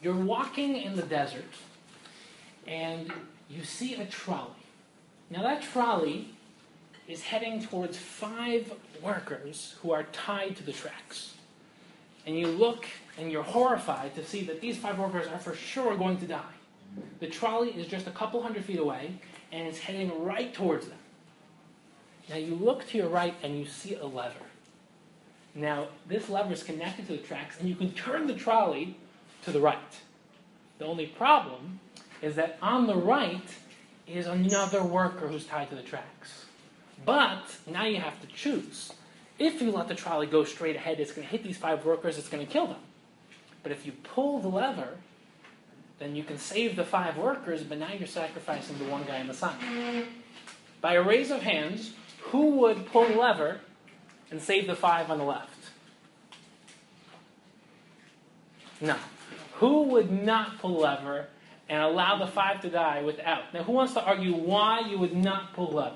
You're walking in the desert, and you see a trolley. Now that trolley is heading towards 5 workers who are tied to the tracks. And you look, and you're horrified to see that these 5 workers are for sure going to die. The trolley is just a couple hundred feet away, and it's heading right towards them. Now you look to your right, and you see a lever. Now, this lever is connected to the tracks, and you can turn the trolley to the right. The only problem is that on the right is another worker who's tied to the tracks. But now you have to choose. If you let the trolley go straight ahead, it's going to hit these 5 workers, it's going to kill them. But if you pull the lever, then you can save the 5 workers, but now you're sacrificing the one guy on the side. By a raise of hands, who would pull the lever and save the 5 on the left? No. Who would not pull the lever and allow the 5 to die without? Now, who wants to argue why you would not pull the lever?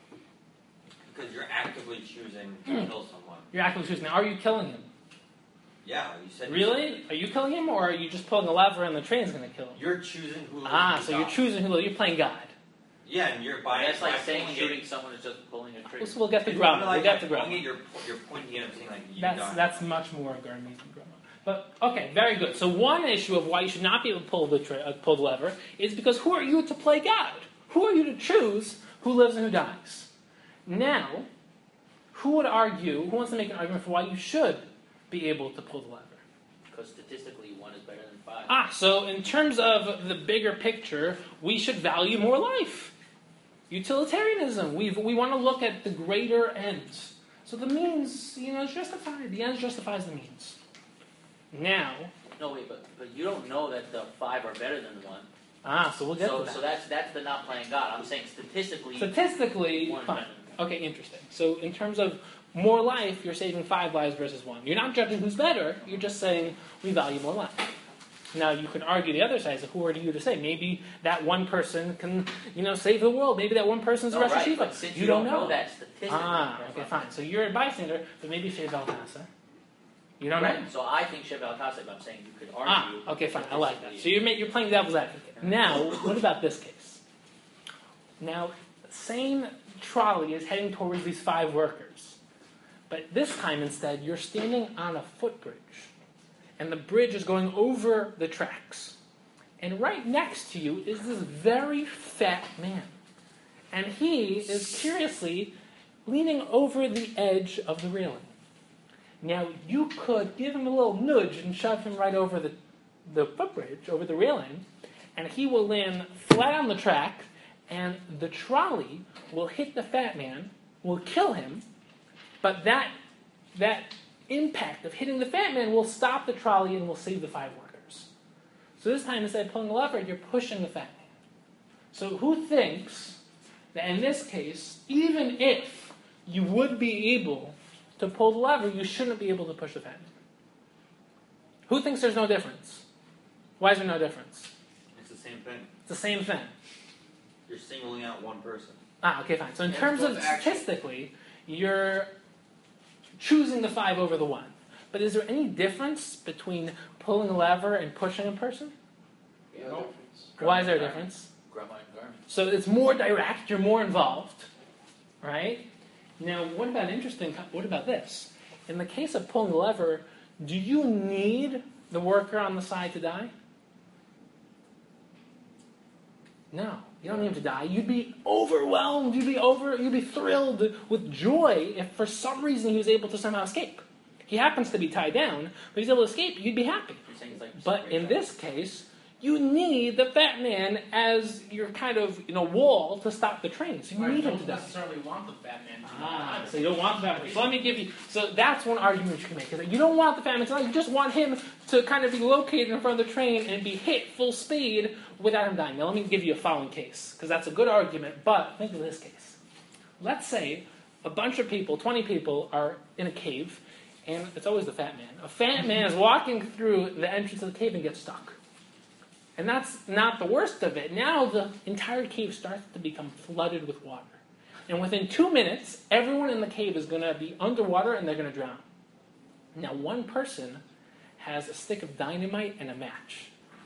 Because you're actively choosing to kill someone. You're actively choosing. Now, are you killing him? Yeah, you said. Really? Are you killing him, or are you just pulling a lever and the train's going to kill him? You're choosing who. So you're choosing who. You're playing God. Yeah, and you're by. That's like saying shooting someone is just pulling a trigger. We'll get the grammar. We'll get the grammar. You're pointing at him saying like you That's much more Garmi than grammar. But okay, very good. So one issue of why you should not be able to pull the lever is because who are you to play God? Who are you to choose who lives and who dies? Now, who would argue? Who wants to make an argument for why you should be able to pull the lever? Because statistically, 1 is better than 5. So in terms of the bigger picture, we should value more life. Utilitarianism. We want to look at the greater ends. So the means, is justified. The ends justifies the means. Now. No, wait, but you don't know that the 5 are better than 1. So we'll get to that. So that's the not playing God. I'm saying statistically. Fine. Okay, interesting. So in terms of more life, you're saving 5 lives versus 1. You're not judging who's better. You're just saying we value more life. Now you can argue the other side. So who are you to say? Maybe that one person can, save the world. Maybe that one person's a Rosh Hashiva. But since you don't know that statistically. Okay, fine. So you're a bystander, but maybe Shevel Tasa. You don't know. So I think Shevel Tasa. But I'm saying you could argue. Okay, fine. I like that. So you're playing devil's advocate. Now, what about this case? Now, same trolley is heading towards these 5 workers. But this time, instead, you're standing on a footbridge. And the bridge is going over the tracks. And right next to you is this very fat man. And he is curiously leaning over the edge of the railing. Now, you could give him a little nudge and shove him right over the footbridge, over the railing, and he will land flat on the track, and the trolley will hit the fat man, will kill him, but that impact of hitting the fat man will stop the trolley and will save the 5 workers. So this time, instead of pulling the lever, you're pushing the fat man. So who thinks that in this case, even if you would be able to pull the lever, you shouldn't be able to push the fat man? Who thinks there's no difference? Why is there no difference? It's the same thing. It's the same thing. You're singling out one person. Okay, fine. So in terms of statistically, you're choosing the 5 over the 1. But is there any difference between pulling a lever and pushing a person? Yeah, no. Why is there a difference? Grandma and Garmin. So it's more direct, you're more involved, right? Now, what about this? In the case of pulling the lever, do you need the worker on the side to die? No, you don't need him to die. You'd be overwhelmed. You'd be thrilled with joy if for some reason he was able to somehow escape. He happens to be tied down, but he's able to escape. You'd be happy. But in this case, you need the fat man as your kind of wall to stop the train. So you need him to die. You don't necessarily want the fat man to die. So you don't want the fat man. So let me give you. So that's one argument you can make. Is that you don't want the fat man to die. You just want him to kind of be located in front of the train and be hit full speed without him dying. Now let me give you a following case, because that's a good argument. But think of this case. Let's say a bunch of people, 20 people, are in a cave, and it's always the fat man. A fat man is walking through the entrance of the cave and gets stuck. And that's not the worst of it. Now the entire cave starts to become flooded with water. And within 2 minutes, everyone in the cave is going to be underwater and they're going to drown. Now one person has a stick of dynamite and a match.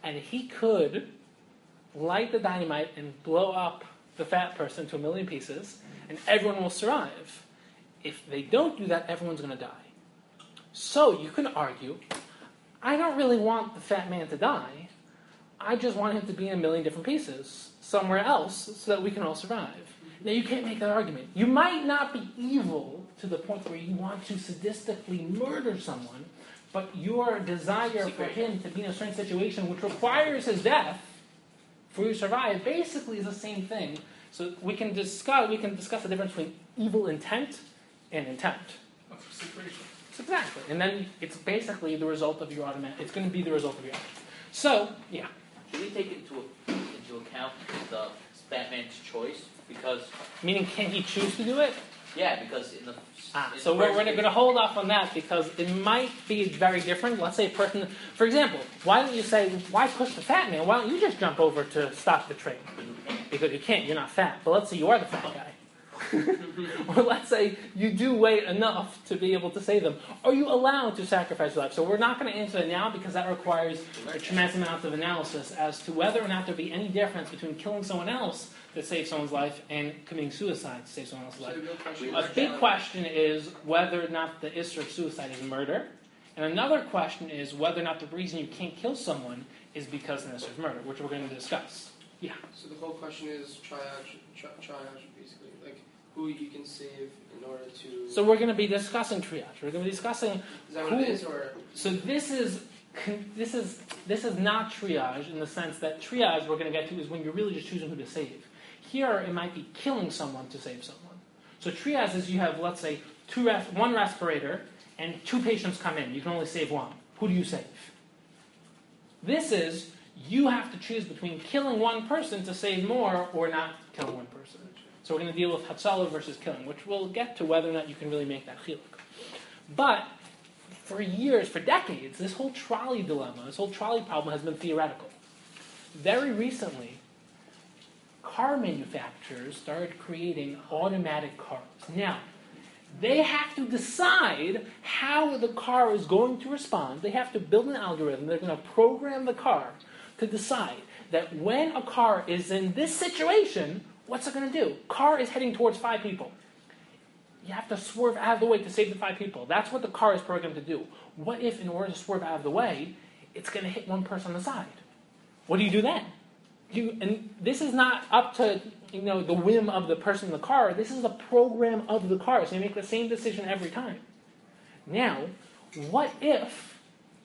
and he could light the dynamite and blow up the fat person to 1,000,000 pieces, and everyone will survive. If they don't do that, everyone's going to die. So you can argue, I don't really want the fat man to die. I just want him to be in 1,000,000 different pieces somewhere else so that we can all survive. Now, you can't make that argument. You might not be evil to the point where you want to sadistically murder someone, but your desire for him to be in a certain situation which requires his death for you to survive basically is the same thing. So we can discuss the difference between evil intent and intent. So exactly. And then it's basically the result of your it's going to be the result of your action. So, yeah. Should we take into account the Batman's choice? Because meaning, can he choose to do it? Yeah, because in the so we're going to hold off on that because it might be very different. Let's say a person, for example, why push the fat man? Why don't you just jump over to stop the train? Because you can't, you're not fat. But let's say you are the fat guy. Or let's say you do weigh enough to be able to save them. Are you allowed to sacrifice your life? So we're not going to answer that now because that requires a tremendous amount of analysis as to whether or not there be any difference between killing someone else to save someone's life and committing suicide to save someone else's life. A big question is whether or not the issue of suicide is murder. And another question is whether or not the reason you can't kill someone is because of the issue of murder, which we're going to discuss. Yeah. So the whole question is triage basically. Like, who you can save in order to... So we're going to be discussing triage. We're going to be discussing... Is that what it is, or...? So this is not triage in the sense that triage we're going to get to is when you're really just choosing who to save. Here it might be killing someone to save someone. So triage is you have, let's say, one respirator and 2 patients come in. You can only save one. Who do you save? This is you have to choose between killing one person to save more or not killing one person. So we're going to deal with Hatzalah versus killing, which we'll get to whether or not you can really make that chiluk. But for years, for decades, this whole trolley dilemma, this whole trolley problem has been theoretical. Very recently, car manufacturers started creating automatic cars. Now, they have to decide how the car is going to respond. They have to build an algorithm. They're going to program the car to decide that when a car is in this situation, what's it going to do? Car is heading towards 5 people. You have to swerve out of the way to save the 5 people. That's what the car is programmed to do. What if, in order to swerve out of the way, it's going to hit one person on the side? What do you do then? And this is not up to the whim of the person in the car. This is a program of the car. So you make the same decision every time. Now, what if,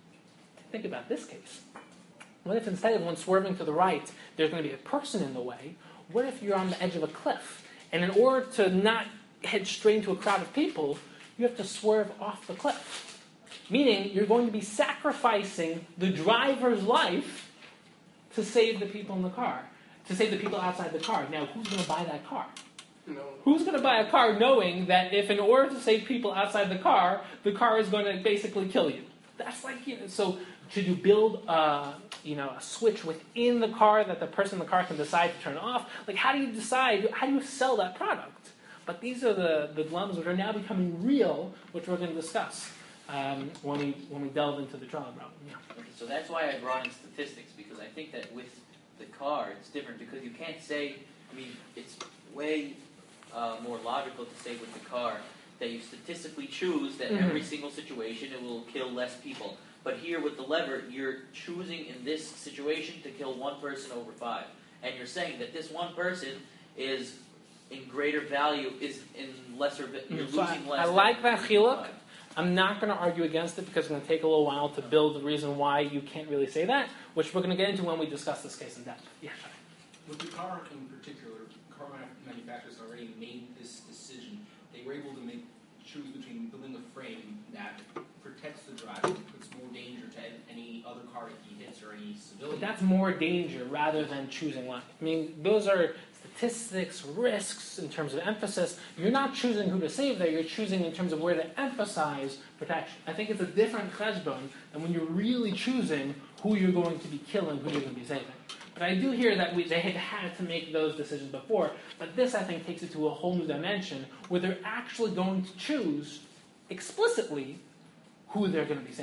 think about this case. What if instead of when swerving to the right, there's going to be a person in the way? What if you're on the edge of a cliff? And in order to not head straight into a crowd of people, you have to swerve off the cliff. Meaning, you're going to be sacrificing the driver's life to save the people in the car, to save the people outside the car. Now, who's going to buy that car? No. Who's going to buy a car knowing that if in order to save people outside the car is going to basically kill you? That's like, so should you build a switch within the car that the person in the car can decide to turn off? Like, how do you decide, how do you sell that product? But these are the dilemmas which are now becoming real, which we're going to discuss when we delve into the trial problem. Yeah. Okay, so that's why I brought in statistics, because I think that with the car, it's different, because you can't say, it's way more logical to say with the car that you statistically choose that every single situation it will kill less people. But here with the lever, you're choosing in this situation to kill one person over 5. And you're saying that this one person is in greater value, is in lesser, you're losing less. I like that chiluk. I'm not going to argue against it because it's going to take a little while to build the reason why you can't really say that, which we're going to get into when we discuss this case in depth. Yeah. With the car in particular, car manufacturers already made this decision. They were able to choose between building a frame that protects the driver, puts more danger to any other car that he hits or any civilian. But that's more danger rather than choosing life. Those are statistics, risks in terms of emphasis. You're not choosing who to save there, you're choosing in terms of where to emphasize protection. I think it's a different cheshbon than when you're really choosing who you're going to be killing, who you're going to be saving. But I do hear that they had to make those decisions before, but this, I think, takes it to a whole new dimension where they're actually going to choose explicitly who they're going to be saving.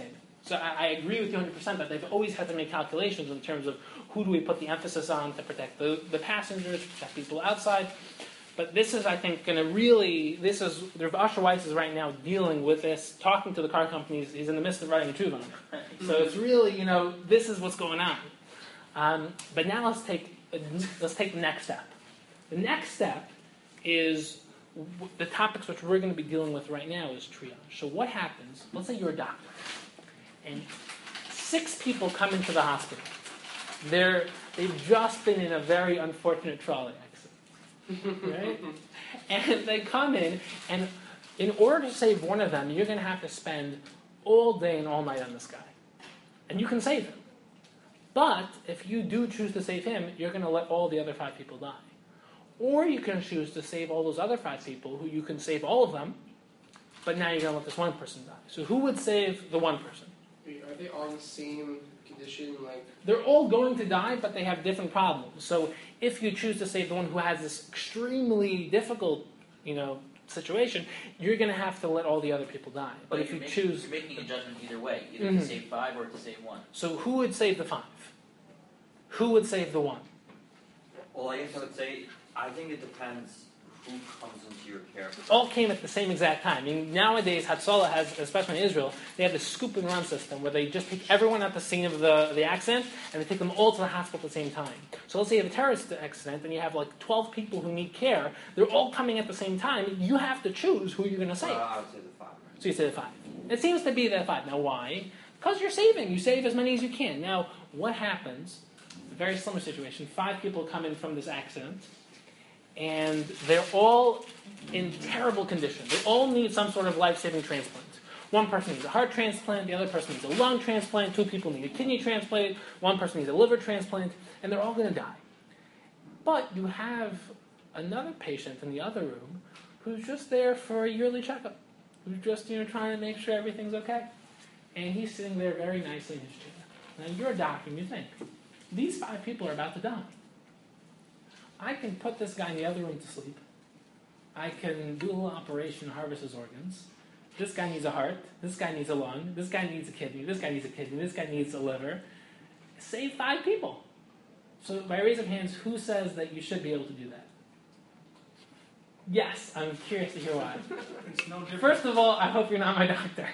So I agree with you 100% that they've always had to make calculations in terms of who do we put the emphasis on to protect the passengers, to protect people outside. But this is, I think, going to really, Usher Weiss is right now dealing with this, talking to the car companies. He's in the midst of writing a truth on it. So it's really, this is what's going on. But now let's take the next step. The next step is the topics which we're going to be dealing with right now is triage. So what happens, let's say you're a doctor, and 6 people come into the hospital. They've just been in a very unfortunate trolley accident, right? And they come in, and in order to save one of them, you're going to have to spend all day and all night on this guy. And you can save him. But if you do choose to save him, you're going to let all the other 5 people die. Or you can choose to save all those other 5 people, who you can save all of them, but now you're going to let this one person die. So who would save the one person? Are they all in the same condition? They're all going to die, but they have different problems. So if you choose to save the one who has this extremely difficult, situation, you're going to have to let all the other people die. But if you choose, you're making a judgment either way, either to save 5 or to save 1. So who would save the 5? Who would save the 1? Well, I guess I would say, I think it depends who comes into your care. All came at the same exact time. Nowadays, Hatzalah has, especially in Israel, they have this scoop and run system where they just take everyone at the scene of the accident and they take them all to the hospital at the same time. So let's say you have a terrorist accident and you have 12 people who need care. They're all coming at the same time. You have to choose who you're going to save. I would say the 5. So you say the 5. It seems to be the 5. Now why? Because you're saving. You save as many as you can. Now, what happens? A very similar situation. 5 people come in from this accident, and they're all in terrible condition. They all need some sort of life-saving transplant. One person needs a heart transplant, the other person needs a lung transplant, 2 people need a kidney transplant, one person needs a liver transplant, and they're all going to die. But you have another patient in the other room who's just there for a yearly checkup, who's just trying to make sure everything's okay. And he's sitting there very nicely in his chair. Now you're a doctor and you think, these 5 people are about to die. I can put this guy in the other room to sleep. I can do a little operation, harvest his organs. This guy needs a heart. This guy needs a lung. This guy needs a kidney. This guy needs a kidney. This guy needs a liver. Save 5 people. So by raise of hands, who says that you should be able to do that? Yes, I'm curious to hear why. It's no different. First of all, I hope you're not my doctor.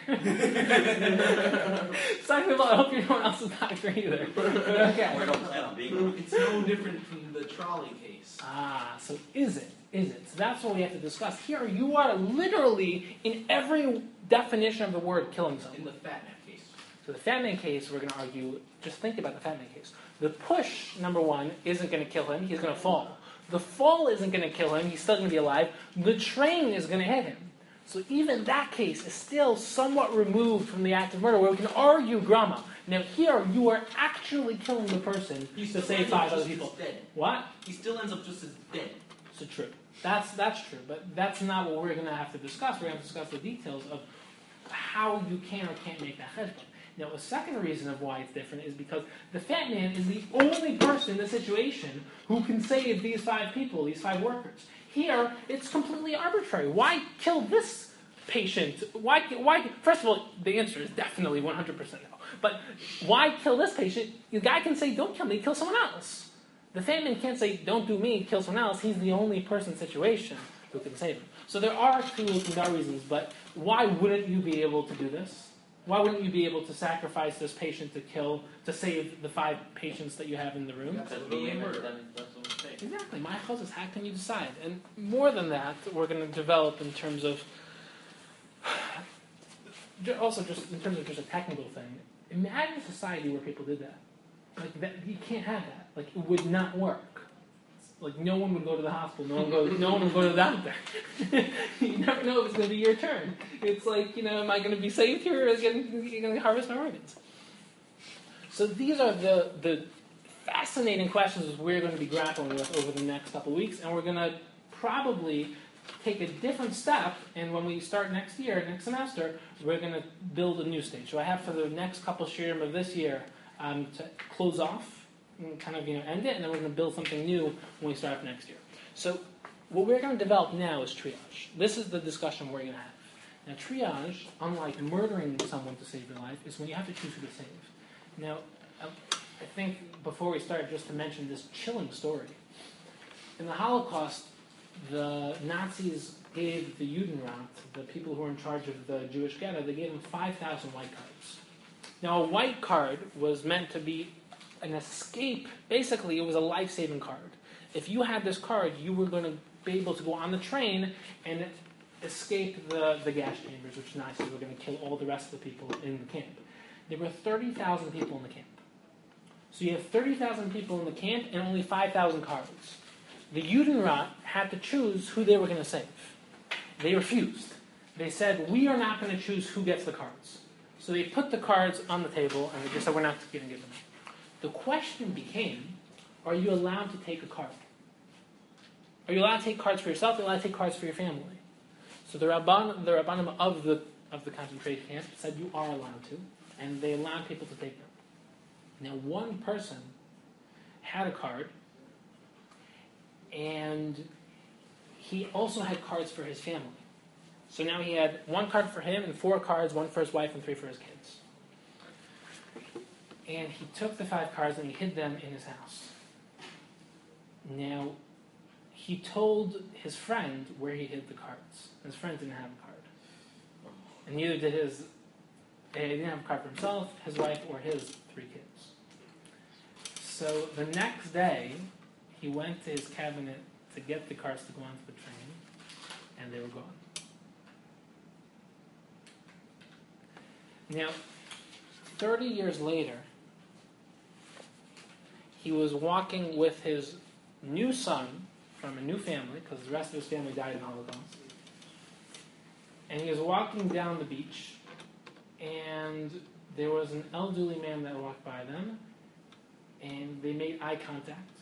Second of all, I hope you're no one else's doctor either. But okay. We don't plan on being. It's no different from the trolley case. So is it? So that's what we have to discuss. Here you are literally, in every definition of the word, killing someone. In the Fat Man case. So the Fat Man case, we're going to argue, just think about the Fat Man case. The push, number 1, isn't going to kill him. He's going to fall. The fall isn't going to kill him. He's still going to be alive. The train is going to hit him. So even that case is still somewhat removed from the act of murder, where we can argue grama. Now here, you are actually killing the person to save 5 other people. Dead. What? He still ends up just as dead. So true. That's true. But that's not what we're going to have to discuss. We're going to have to discuss the details of how you can or can't make that cheshbon. Now, a second reason of why it's different is because the Fat Man is the only person in the situation who can save these 5 people, these 5 workers. Here, it's completely arbitrary. Why kill this patient? Why? First of all, the answer is definitely 100% no. But why kill this patient? The guy can say, don't kill me, kill someone else. The Fat Man can't say, don't do me, kill someone else. He's the only person in the situation who can save him. So there are 2 reasons, but why wouldn't you be able to do this? Why wouldn't you be able to sacrifice this patient to save the 5 patients that you have in the room? That's a mistake. Exactly. My house is how can you decide? And more than that, we're going to develop in terms of, also just in terms of just a technical thing. Imagine a society where people did that. Like that, you can't have that. Like it would not work. Like no one would go to the hospital. No one would go to the doctor. You never know if it's going to be your turn. It's like, am I going to be saved here, or is it going to harvest my organs? So these are the fascinating questions we're going to be grappling with over the next couple of weeks, and we're going to probably take a different step. And when we start next semester, we're going to build a new stage. So I have for the next couple shiurim of this year to close off. And kind of end it, and then we're going to build something new when we start up next year. So what we're going to develop now is triage. This is the discussion we're going to have. Now, triage, unlike murdering someone to save your life, is when you have to choose who to save. Now, I think before we start, just to mention this chilling story. In the Holocaust, the Nazis gave the Judenrat, the people who were in charge of the Jewish ghetto, they gave them 5,000 white cards. Now, a white card was meant to be an escape. Basically, it was a life-saving card. If you had this card, you were going to be able to go on the train and escape the gas chambers, which Nazis were going to kill all the rest of the people in the camp. There were 30,000 people in the camp. So you have 30,000 people in the camp and only 5,000 cards. The Judenrat had to choose who they were going to save. They refused. They said, we are not going to choose who gets the cards. So they put the cards on the table and they just said, we're not going to give them. The question became, are you allowed to take a card? Are you allowed to take cards for yourself? Are you allowed to take cards for your family? So the Rabbanim of the concentration camp said you are allowed to, and they allowed people to take them. Now, one person had a card, and he also had cards for his family. So now he had one card for him and 4 cards, 1 for his wife and 3 for his kids. And he took the 5 cards and he hid them in his house. Now, he told his friend where he hid the cards. His friend didn't have a card. And neither did he didn't have a card for himself, his wife, or his 3 kids. So the next day, he went to his cabinet to get the cards to go onto the train, and they were gone. Now, 30 years later, he was walking with his new son from a new family, because the rest of his family died in the Holocaust. And he was walking down the beach, and there was an elderly man that walked by them, and they made eye contact.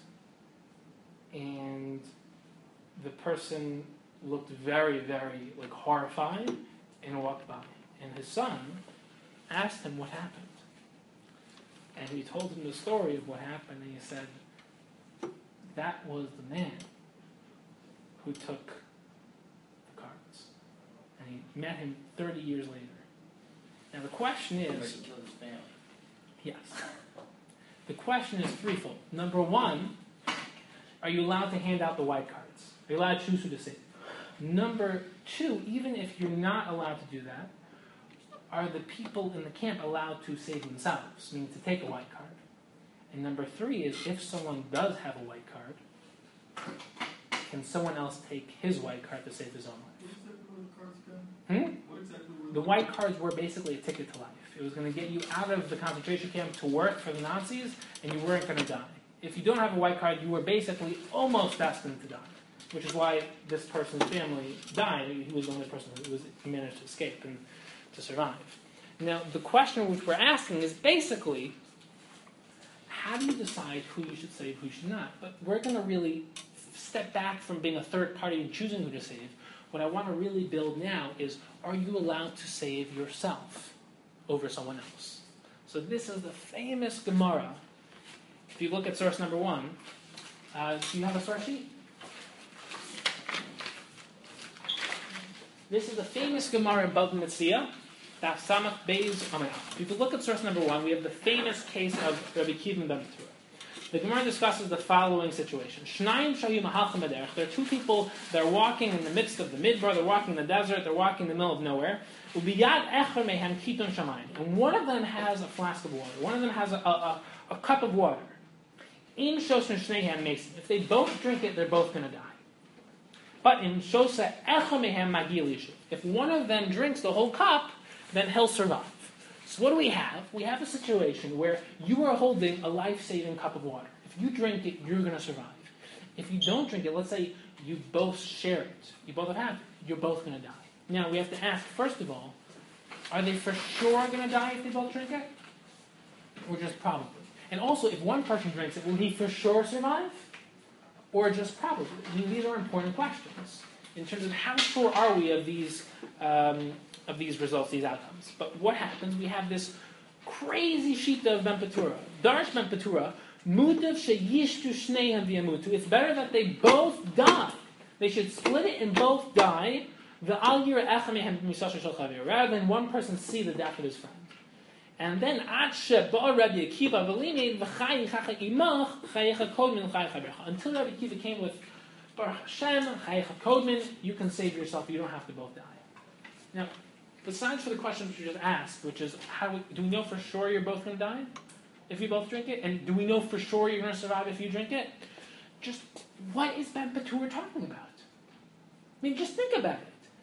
And the person looked very, very horrified and walked by. And his son asked him what happened. And he told him the story of what happened, and he said, that was the man who took the cards. And he met him 30 years later. Now the question is... He killed his family. Yes. The question is threefold. Number one, are you allowed to hand out the white cards? Are you allowed to choose who to save? Number two, even if you're not allowed to do that, are the people in the camp allowed to save themselves, meaning to take a white card? And number three is, if someone does have a white card, can someone else take his white card to save his own life? What exactly were the cards again? What exactly were The white cards were basically a ticket to life. It was going to get you out of the concentration camp to work for the Nazis, and you weren't going to die. If you don't have a white card, you were basically almost destined to die, which is why this person's family died. He was the only person who managed to escape and to survive. Now, the question which we're asking is basically, how do you decide who you should save, who you should not? But we're going to really step back from being a third party and choosing who to save. What I want to really build now is, are you allowed to save yourself over someone else? So this is the famous Gemara. If you look at source number 1, do you have a source sheet? This is the famous Gemara in Bava Metzia, Daf Samach Beis Amud. If you look at source number 1, we have the famous case of Rabbi Kiva ben Betura. The Gemara discusses the following situation. Shnayim shayu mahalchim b'derech. There are 2 people that are walking in the midst of the midbar, they're walking in the desert, they're walking in the middle of nowhere. Ubiyad echer mehem kiton shamayim. And one of them has a flask of water. One of them has a cup of water. In shosn shneihem mason. If they both drink it, they're both going to die. But in shosa echer mehem magil yishuv. If one of them drinks the whole cup, then he'll survive. So what do we have? We have a situation where you are holding a life-saving cup of water. If you drink it, you're going to survive. If you don't drink it, let's say you both share it. You both have it. You're both going to die. Now, we have to ask, first of all, are they for sure going to die if they both drink it? Or just probably? And also, if one person drinks it, will he for sure survive? Or just probably? I mean, these are important questions in terms of how sure are we of these results, these outcomes. But what happens? We have this crazy shita of Ben Petura. Darsh Ben Petura, mutav sheyishtu shneihem v'yamutu. It's better that they both die. They should split it and both die, Rather than one person see the death of his friend. And then until Rabbi Akiva came with Baruch Hashem, Chayecha Kodmin, you can save yourself, you don't have to both die. Now, besides for the question which you just asked, which is, do we know for sure you're both going to die if you both drink it? And do we know for sure you're going to survive if you drink it? Just, what is Ben Patur talking about? I mean, just think about it.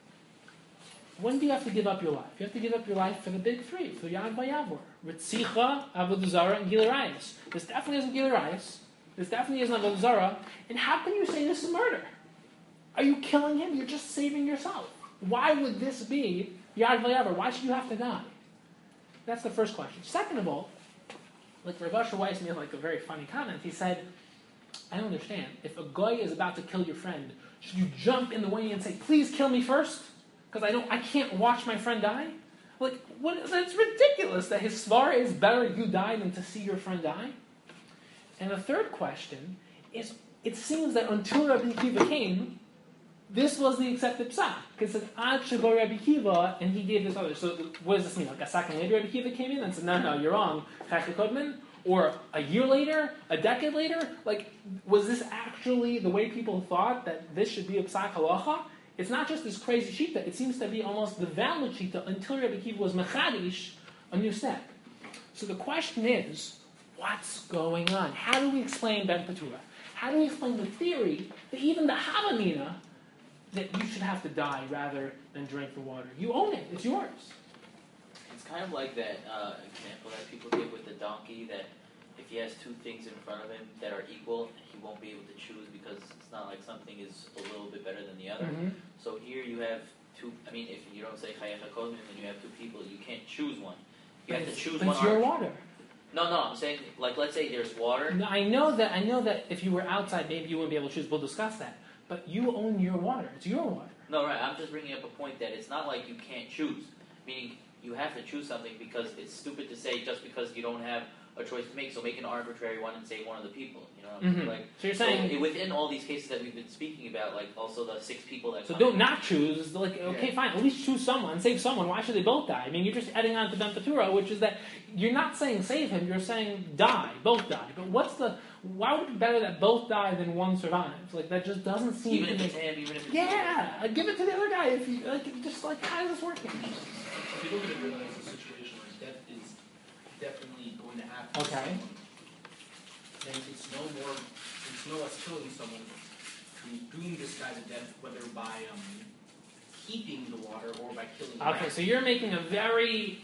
When do you have to give up your life? You have to give up your life for the big three, for Yad Vayavor. Ritzicha, Avodah Zarah, and Gilui Arayos. This definitely isn't Gilui Arayos. This definitely isn't Avodah Zarah. And how can you say this is murder? Are you killing him? You're just saving yourself. Why would this be Yad Vayavor? Why should you have to die? That's the first question. Second of all, like Rav Asher Weiss made like a very funny comment. He said, I don't understand. If a guy is about to kill your friend, should you jump in the way and say, please kill me first? Because I can't watch my friend die? Like, what? That's ridiculous that his svara is better you die than to see your friend die. And the third question is, it seems that until Rabbi Akiva came, this was the accepted psak. Because it said, Ad Shebo Rabbi Akiva, and he gave this other. So what does this mean? Like a second later Rabbi Akiva came in and said, no, you're wrong, Chayecha Kodmin? Or a year later? A decade later? Like, was this actually the way people thought that this should be a psak halacha? It's not just this crazy shita. It seems to be almost the valid shita until Rabbi Akiva was mechadish, a new step. So the question is, what's going on? How do we explain Ben Patura? How do we explain the theory that even the Havamina, that you should have to die rather than drink the water? You own it. It's yours. It's kind of like that example that people give with the donkey, that if he has two things in front of him that are equal, he won't be able to choose because it's not like something is a little bit better than the other. Mm-hmm. So here you have two, if you don't say Chayecha Kodmin and you have two people, you can't choose one. You have to choose one. It's your water. No, I'm saying, like, let's say there's water. No, I know that if you were outside, maybe you wouldn't be able to choose. We'll discuss that. But you own your water. It's your water. No, right. I'm just bringing up a point that it's not like you can't choose. Meaning, you have to choose something because it's stupid to say just because you don't have a choice to make. So make an arbitrary one and say one of the people. You know, Mm-hmm. like So you're saying within all these cases that we've been speaking about, like also the 6 people that. so come don't in. not choose. Like, okay, fine. At least choose someone. Save someone. Why should they both die? I mean, you're just adding on to Ben Patura, which is that you're not saying save him. You're saying die. Both die. But why would it be better that both die than one survives? Like, that just doesn't seem Even to if make it's him, even if it's yeah, give it to the other guy. If you just how is this working? If you look at it really as a situation where death is definitely going to happen to Okay. someone, then it's no less killing someone to doom this guy to death, whether by keeping the water or by killing him. Okay, so you're making a very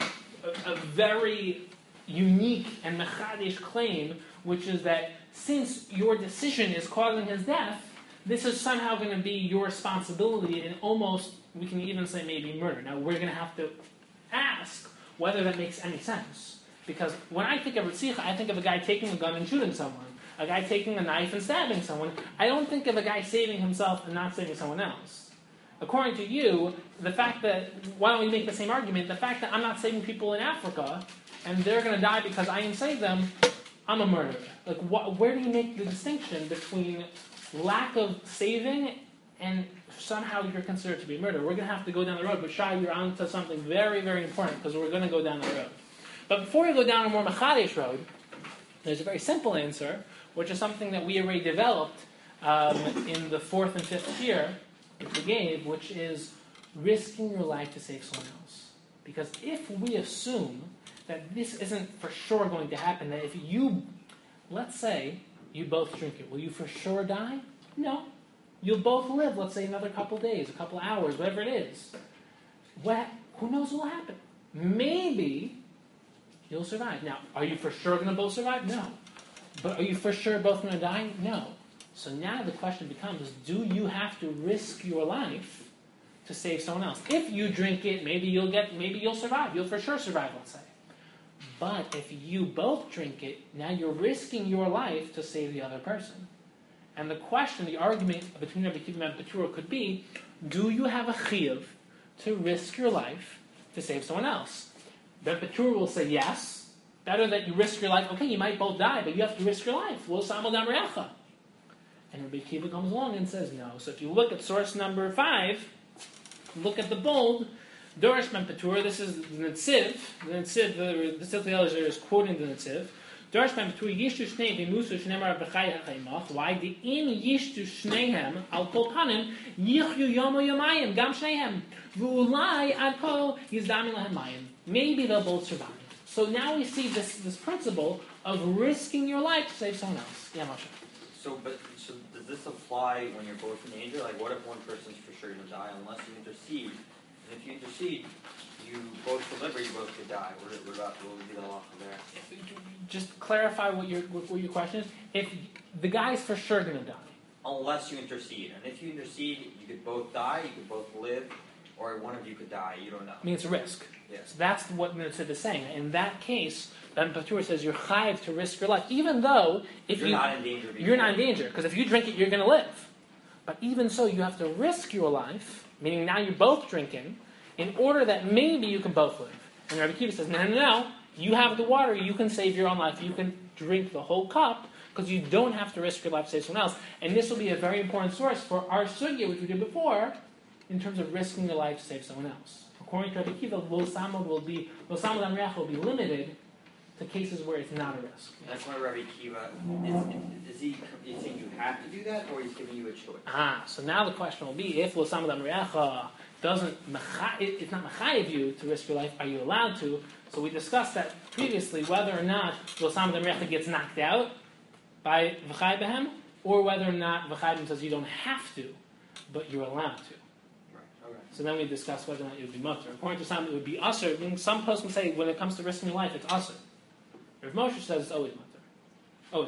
unique and mechadish claim, which is that since your decision is causing his death, this is somehow going to be your responsibility, and almost, we can even say maybe murder. Now, we're going to have to ask whether that makes any sense. Because when I think of Ritzicha, I think of a guy taking a gun and shooting someone. A guy taking a knife and stabbing someone. I don't think of a guy saving himself and not saving someone else. According to you, the fact that, why don't we make the same argument, the fact that I'm not saving people in Africa, and they're going to die because I didn't save them, I'm a murderer. Like, where do you make the distinction between lack of saving and somehow you're considered to be a murderer? We're going to have to go down the road, but Shai, you're on to something very, very important, because we're going to go down the road. But before we go down a more machadish road, there's a very simple answer, which is something that we already developed in the 4th and 5th tier, which we gave, which is risking your life to save someone else. Because if we assume that this isn't for sure going to happen, that if you, let's say, you both drink it, will you for sure die? No. You'll both live, let's say, another couple days, a couple hours, whatever it is. Who knows what will happen? Maybe you'll survive. Now, are you for sure going to both survive? No. But are you for sure both going to die? No. So now the question becomes, do you have to risk your life to save someone else? If you drink it, maybe you'll survive. You'll for sure survive, let's say. But if you both drink it, now you're risking your life to save the other person. And the question, the argument between Rabbi Akiva and Patura could be, do you have a chiyuv to risk your life to save someone else? Ben Patura will say yes. Better that you risk your life. Okay, you might both die, but you have to risk your life. And Rabbi Akiva comes along and says no. So if you look at source number 5, look at the bold. Dorish Ben Petura, this is the Netziv. The Tziltei Elazar is quoting the Netziv. Dorish Ben Petura, Yishtu Shnei V'Musu Shneimar B'chai HaChaimach. Why? The in Yishtu Shneihem Al Kol Panim Yichyu Yomo Yomayim Gam Shneihem V'Ulai Ad Kol Yizdami Lahem Mayim. Maybe they'll both survive. So now we see this principle of risking your life to save someone else. Yeah, Moshe. So does this apply when you're both in danger? Like, what if one person's for sure going to die unless you intercede? And if you intercede, you both deliver, you both could die. What would be the law there? Just clarify what your question is. If the guy's for sure going to die. Unless you intercede. And if you intercede, you could both die, you could both live, or one of you could die. You don't know. I mean, it's a risk. Yes. So that's what Mitzvah is saying. In that case, Ben Petura says you're chayiv to risk your life, even though if you're not in danger. You're not in danger, because if you drink it, you're going to live. But even so, you have to risk your life, meaning now you're both drinking, in order that maybe you can both live. And Rabbi Akiva says, no, you have the water, you can save your own life, you can drink the whole cup, because you don't have to risk your life to save someone else. And this will be a very important source for our sugya, which we did before, in terms of risking your life to save someone else. According to Rabbi Akiva, Lo Samad will be limited to cases where it's not a risk. That's why Rabbi Akiva, is he saying you have to do that, or he's giving you a choice? So now the question will be, if Lo Samad Amriacha it's not mechayev you to risk your life, are you allowed to? So we discussed that previously, whether or not Lo Samad Amriacha gets knocked out by V'chai Behem, or whether or not V'chai Behem says you don't have to, but you're allowed to. So then we discuss whether or not it would be mutter. According to some, it would be usher. Meaning some person say when it comes to risking your life, it's usher. Rav Moshe says it's always mutter. Always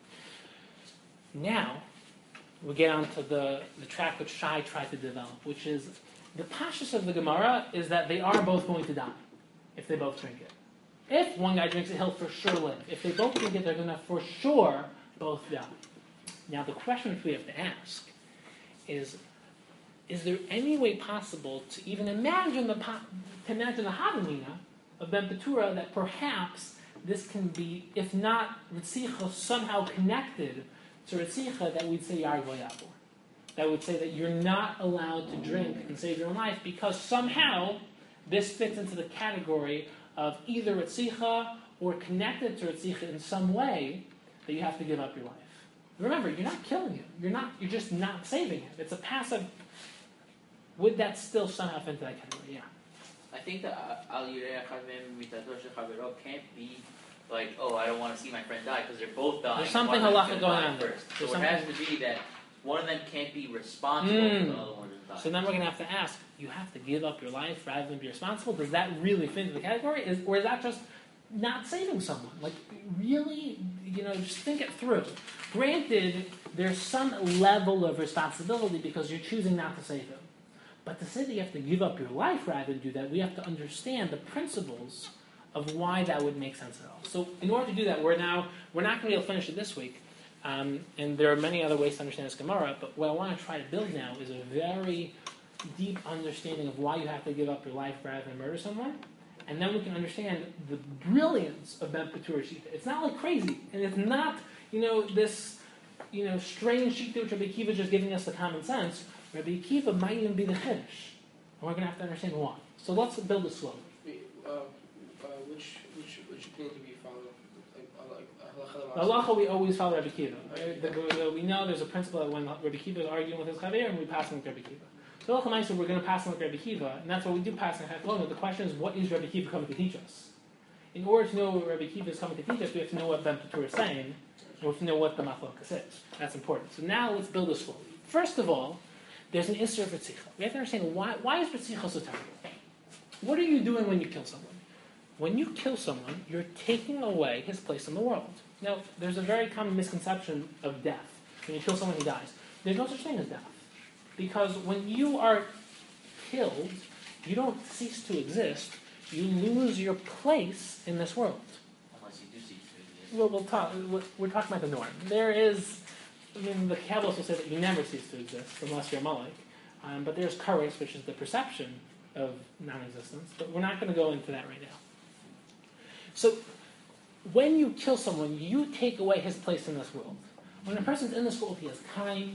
mutter. Now, we get on to the track which Shai tried to develop, which is the pashtus of the Gemara is that they are both going to die if they both drink it. If one guy drinks it, he'll for sure live. If they both drink it, they're going to for sure both die. Now, the question which we have to ask is there any way possible to even imagine the Havamina of Ben Petura that perhaps this can be, if not Ritzicha, somehow connected to Ritzicha, that we'd say Yar Goyabor? That would say that you're not allowed to drink and save your own life because somehow this fits into the category of either Ritzicha or connected to Ritzicha in some way that you have to give up your life. Remember, you're not killing him. You're just not saving him. It's a passive. Would that still somehow fit into that category? Yeah. I think that Al Yirei Echad Mehem Mitato Shechavero can't be like, oh, I don't want to see my friend die because they're both dying. There's something one of halacha them's going gonna on die there. first. So it has to be that one of them can't be responsible for the other one to die. So then we're going to have to ask, you have to give up your life rather than be responsible? Does that really fit into the category? Or is that just not saving someone? Like, really, just think it through. Granted, there's some level of responsibility because you're choosing not to save them. But to say that you have to give up your life rather than do that, we have to understand the principles of why that would make sense at all. So in order to do that, we're not going to be able to finish it this week. And there are many other ways to understand this Gemara, but what I want to try to build now is a very deep understanding of why you have to give up your life rather than murder someone. And then we can understand the brilliance of Ben Petura Shita. It's not like crazy, and it's not, this, strange Shita which Rabbi Akiva is just giving us the common sense. Rabbi Akiva might even be the Chiddush. And we're going to have to understand why. So let's build it slowly. Which opinion do we follow? The halacha we always follow Rabbi Akiva. We know there's a principle that when Rabbi Akiva is arguing with his chaver, and we pass him with Rabbi Akiva. So halacha ma'aseh, we're going to pass him with Rabbi Akiva, and that's what we do pass in Chachlona. The question is, what is Rabbi Akiva coming to teach us? In order to know what Rabbi Akiva is coming to teach us, we have to know what Ben Petura is saying, and we have to know what the machlokas is. That's important. So now let's build this slowly. First of all, there's an issue of Ritzicha. We have to understand why is Ritzicha so terrible? What are you doing when you kill someone? When you kill someone, you're taking away his place in the world. Now, there's a very common misconception of death. When you kill someone who dies, there's no such thing as death. Because when you are killed, you don't cease to exist. You lose your place in this world. Unless you do cease to exist. Well, we're talking about the norm. The Kabbalists will say that you never cease to exist unless you're a Malek. But there's kares, which is the perception of non-existence. But we're not going to go into that right now. So, when you kill someone, you take away his place in this world. When a person's in this world, he has time,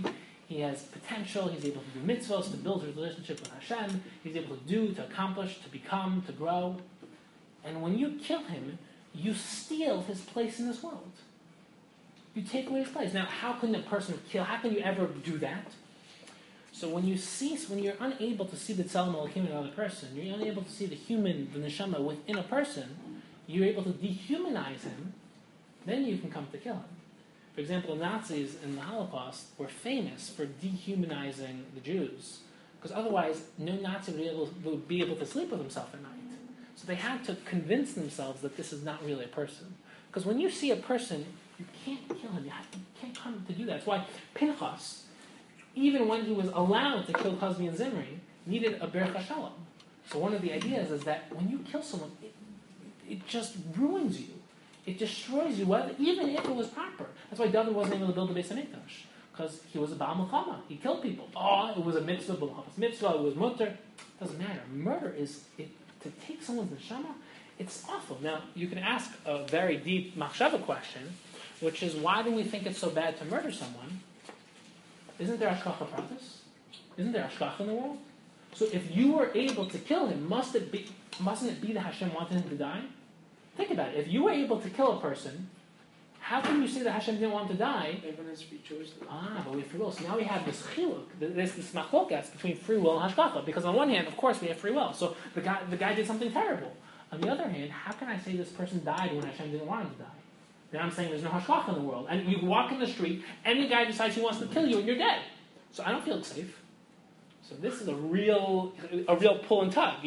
he has potential, he's able to do mitzvahs, to build his relationship with Hashem, he's able to do, to accomplish, to become, to grow. And when you kill him, you steal his place in this world. You take away his place. Now, how can a person kill? How can you ever do that? So when you're unable to see the Tzelem Elokim in another person, you're unable to see the human, the neshama within a person, you're able to dehumanize him, then you can come to kill him. For example, the Nazis in the Holocaust were famous for dehumanizing the Jews, because otherwise no Nazi would be able to sleep with himself at night. So they had to convince themselves that this is not really a person. Because when you see a person, you can't kill him. You can't come to do that. That's why Pinchas, even when he was allowed to kill Chazmi and Zimri, needed a Berach HaShalom. So one of the ideas is that when you kill someone, it just ruins you. It destroys you, even if it was proper. That's why David wasn't able to build the Beis HaMikdash, because he was a Baal Milchama. He killed people. It was a mitzvah, it was mutter. Doesn't matter. Murder is, to take someone's neshama, it's awful. Now, you can ask a very deep machshava question, which is, why do we think it's so bad to murder someone? Isn't there hashgacha pratis? Isn't there hashgacha in the world? So if you were able to kill him, mustn't it be that Hashem wanted him to die? Think about it. If you were able to kill a person, how can you say that Hashem didn't want him to die? Everyone has free choice. But we have free will. So now we have this chiluk, this machlokas between free will and hashgacha. Because on one hand, of course, we have free will. So the guy did something terrible. On the other hand, how can I say this person died when Hashem didn't want him to die? Then I'm saying there's no hashgacha in the world. And you walk in the street, and the guy decides he wants to kill you, and you're dead. So I don't feel safe. So this is a real pull and tug.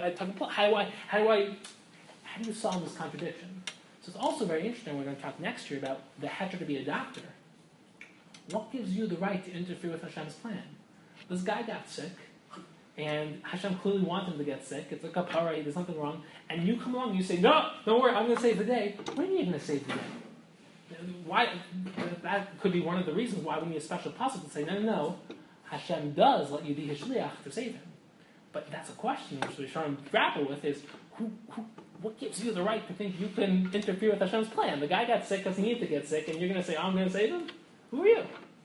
How do you solve this contradiction? So it's also very interesting. We're going to talk next year about the heter to be a doctor. What gives you the right to interfere with Hashem's plan? This guy got sick, and Hashem clearly wanted him to get sick. It's a kapara, he did something wrong, and you come along and you say, no, don't worry, I'm going to save the day. When are you going to save the day? Why? That could be one of the reasons why we need a special pasuk to say, no, Hashem does let you be his shliach to save him. But that's a question which we're trying to grapple with is, what gives you the right to think you can interfere with Hashem's plan? The guy got sick because he needed to get sick, and you're going to say, I'm going to save him? Who are you?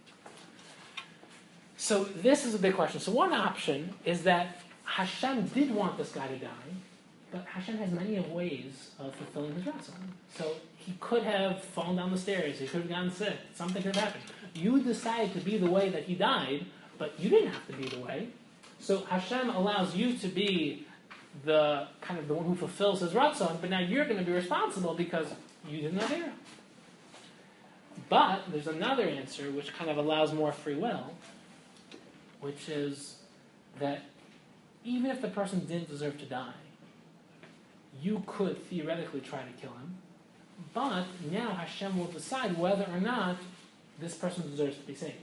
So this is a big question. So one option is that Hashem did want this guy to die, but Hashem has many ways of fulfilling his ratzon. So he could have fallen down the stairs, he could have gotten sick, something could have happened. You decided to be the way that he died, but you didn't have to be the way. So Hashem allows you to be the one who fulfills his ratzon, but now you're going to be responsible because you didn't have Avera. But there's another answer which kind of allows more free will, which is that even if the person didn't deserve to die, you could theoretically try to kill him, but now Hashem will decide whether or not this person deserves to be saved.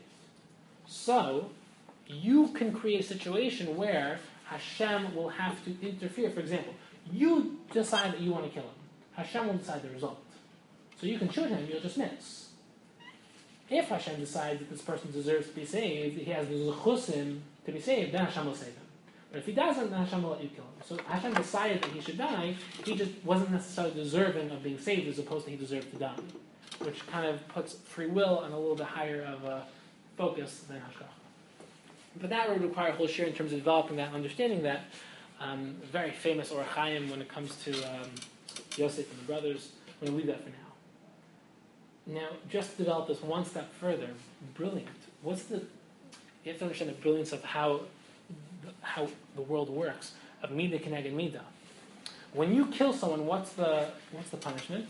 So you can create a situation where Hashem will have to interfere. For example, you decide that you want to kill him. Hashem will decide the result. So you can shoot him, you'll just miss. If Hashem decides that this person deserves to be saved, he has the zuchusim to be saved, then Hashem will save him. But if he doesn't, then Hashem will let you kill him. So Hashem decided that he should die, he just wasn't necessarily deserving of being saved as opposed to he deserved to die. Which kind of puts free will on a little bit higher of a focus than hashgacha. But that would require a whole share in terms of developing that, understanding that. Very famous Or Chaim when it comes to Yosef and the brothers. I'm going to leave that for now. Now, just to develop this one step further, brilliant. You have to understand the brilliance of how the world works, of Midah Keneged Midah. When you kill someone, what's the punishment?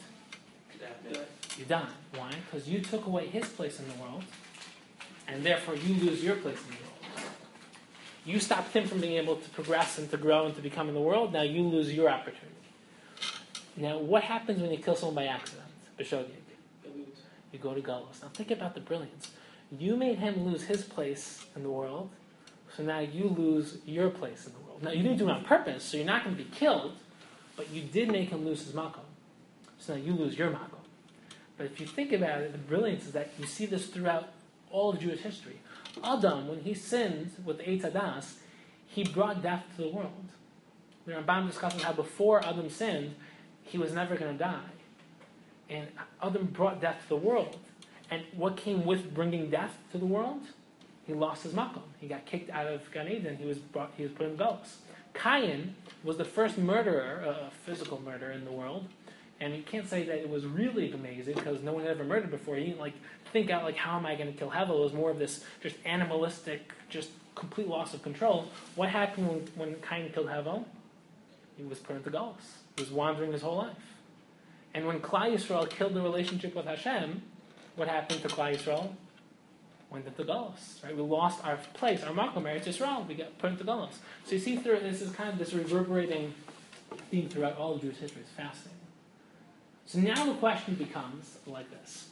You die. Why? Because you took away his place in the world, and therefore you lose your place in the world. You stopped him from being able to progress and to grow and to become in the world, now you lose your opportunity. Now, what happens when you kill someone by accident? B'shogeg. You go to Galus. Now think about the brilliance. You made him lose his place in the world, so now you lose your place in the world. Now you didn't do it on purpose, so you're not going to be killed, but you did make him lose his makom. So now you lose your makom. But if you think about it, the brilliance is that you see this throughout all of Jewish history. Adam, when he sinned with the Eitz Hadas, he brought death to the world. The Rambam discusses how before Adam sinned, he was never going to die. And Adam brought death to the world. And what came with bringing death to the world? he lost his makom. He got kicked out of Gan Eden. He was put in Golos. Cain was the first murderer, a physical murderer in the world, and you can't say that it was really amazing because no one had ever murdered before. He didn't think out how am I going to kill Hevel? It was more of this just animalistic, just complete loss of control. What happened when Cain killed Hevel? He was put into Golos. He was wandering his whole life. And when Klal Yisrael killed the relationship with Hashem, what happened to Klal Yisrael? Went into Golos. Right? We lost our place, our makom, Eretz Yisrael. We got put into Golos. So you see, this is kind of this reverberating theme throughout all of Jewish history. It's fascinating. So now the question becomes like this.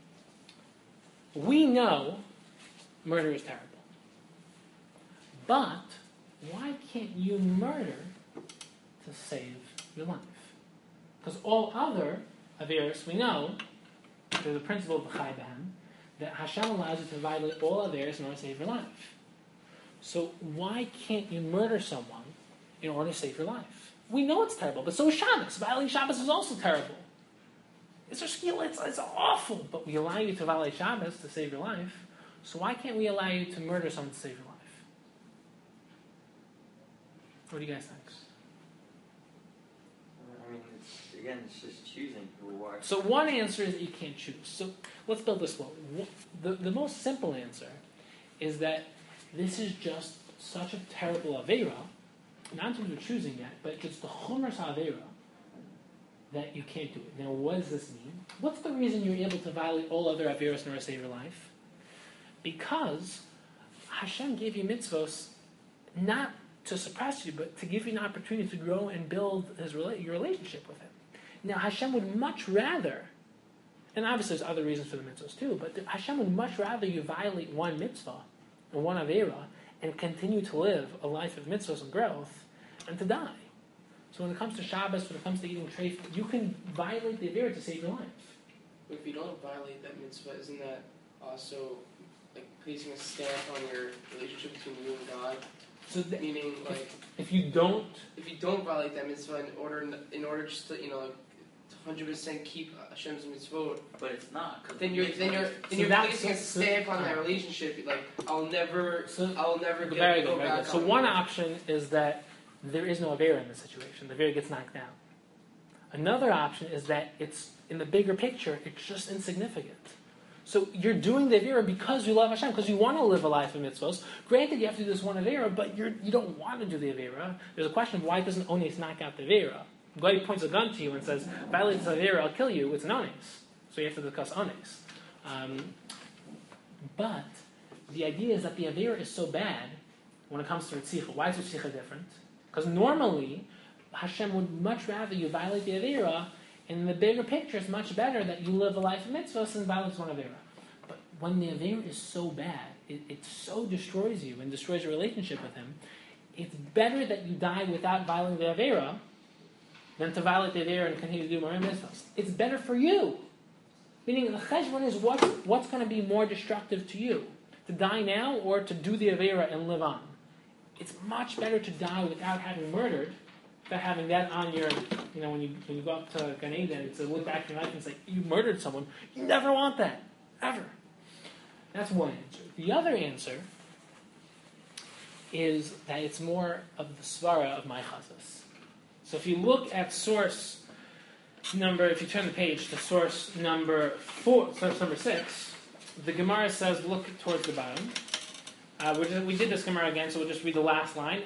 We know murder is terrible. But why can't you murder to save your life? Because all other averos, we know, there's a principle of Chai B'hem, that Hashem allows you to violate all averos in order to save your life. So why can't you murder someone in order to save your life? We know it's terrible, but so is Shabbos. Violating Shabbos is also terrible. It's awful, but we allow you to violate Shabbos to save your life. So why can't we allow you to murder someone to save your life? What do you guys think? I mean, it's just choosing why. So one answer is that you can't choose. So let's build this one. The most simple answer is that this is just such a terrible Aveira, not in terms of choosing yet, but it's the Chumras Aveira that you can't do it. Now, what does this mean? What's the reason you're able to violate all other Aveiros in order to save your life? Because Hashem gave you mitzvos not to suppress you, but to give you an opportunity to grow and build your relationship with Him. Now, Hashem would much rather, and obviously there's other reasons for the mitzvahs too, but Hashem would much rather you violate one mitzvah and one Aveira and continue to live a life of mitzvahs and growth and to die. So when it comes to Shabbos, when it comes to eating treif, you can violate the Aveira to save your life. If you don't violate that mitzvah, isn't that also placing a stamp on your relationship between you and God? So meaning, if you don't violate that mitzvah in order just to 100% keep Hashem's mitzvot, But it's not. then you're placing a stamp on that relationship. I'll never very go good. back. So one option is that there is no Aveira in this situation. The Aveira gets knocked down. Another option is that it's in the bigger picture, it's just insignificant. So you're doing the Aveira because you love Hashem, because you want to live a life of mitzvahs. Granted, you have to do this one Aveira, but you don't want to do the Aveira. There's a question of why doesn't Ones knock out the Aveira? Gladi points a gun to you and says, violate this Aveira, I'll kill you. It's an Ones. So you have to discuss Ones. But the idea is that the Aveira is so bad when it comes to Ritzicha. Why is Ritzicha different? Because normally, Hashem would much rather you violate the Aveira. In the bigger picture, it's much better that you live a life of mitzvahs and violate one Aveira. But when the Aveira is so bad, it so destroys you and destroys your relationship with Him, it's better that you die without violating the Aveira than to violate the Aveira and continue to do more mitzvahs. It's better for you. Meaning, the cheshbon is what's going to be more destructive to you? To die now or to do the Aveira and live on? It's much better to die without having murdered, without having that on your, when you go up to Gan Eden, it's a look back in your life and say, you murdered someone. You never want that. Ever. That's one answer. The other answer is that it's more of the svara of my chazas. So if you look at source number, if you turn the page to source number 6, the Gemara says, look towards the bottom. We did this Gemara again, so we'll just read the last line.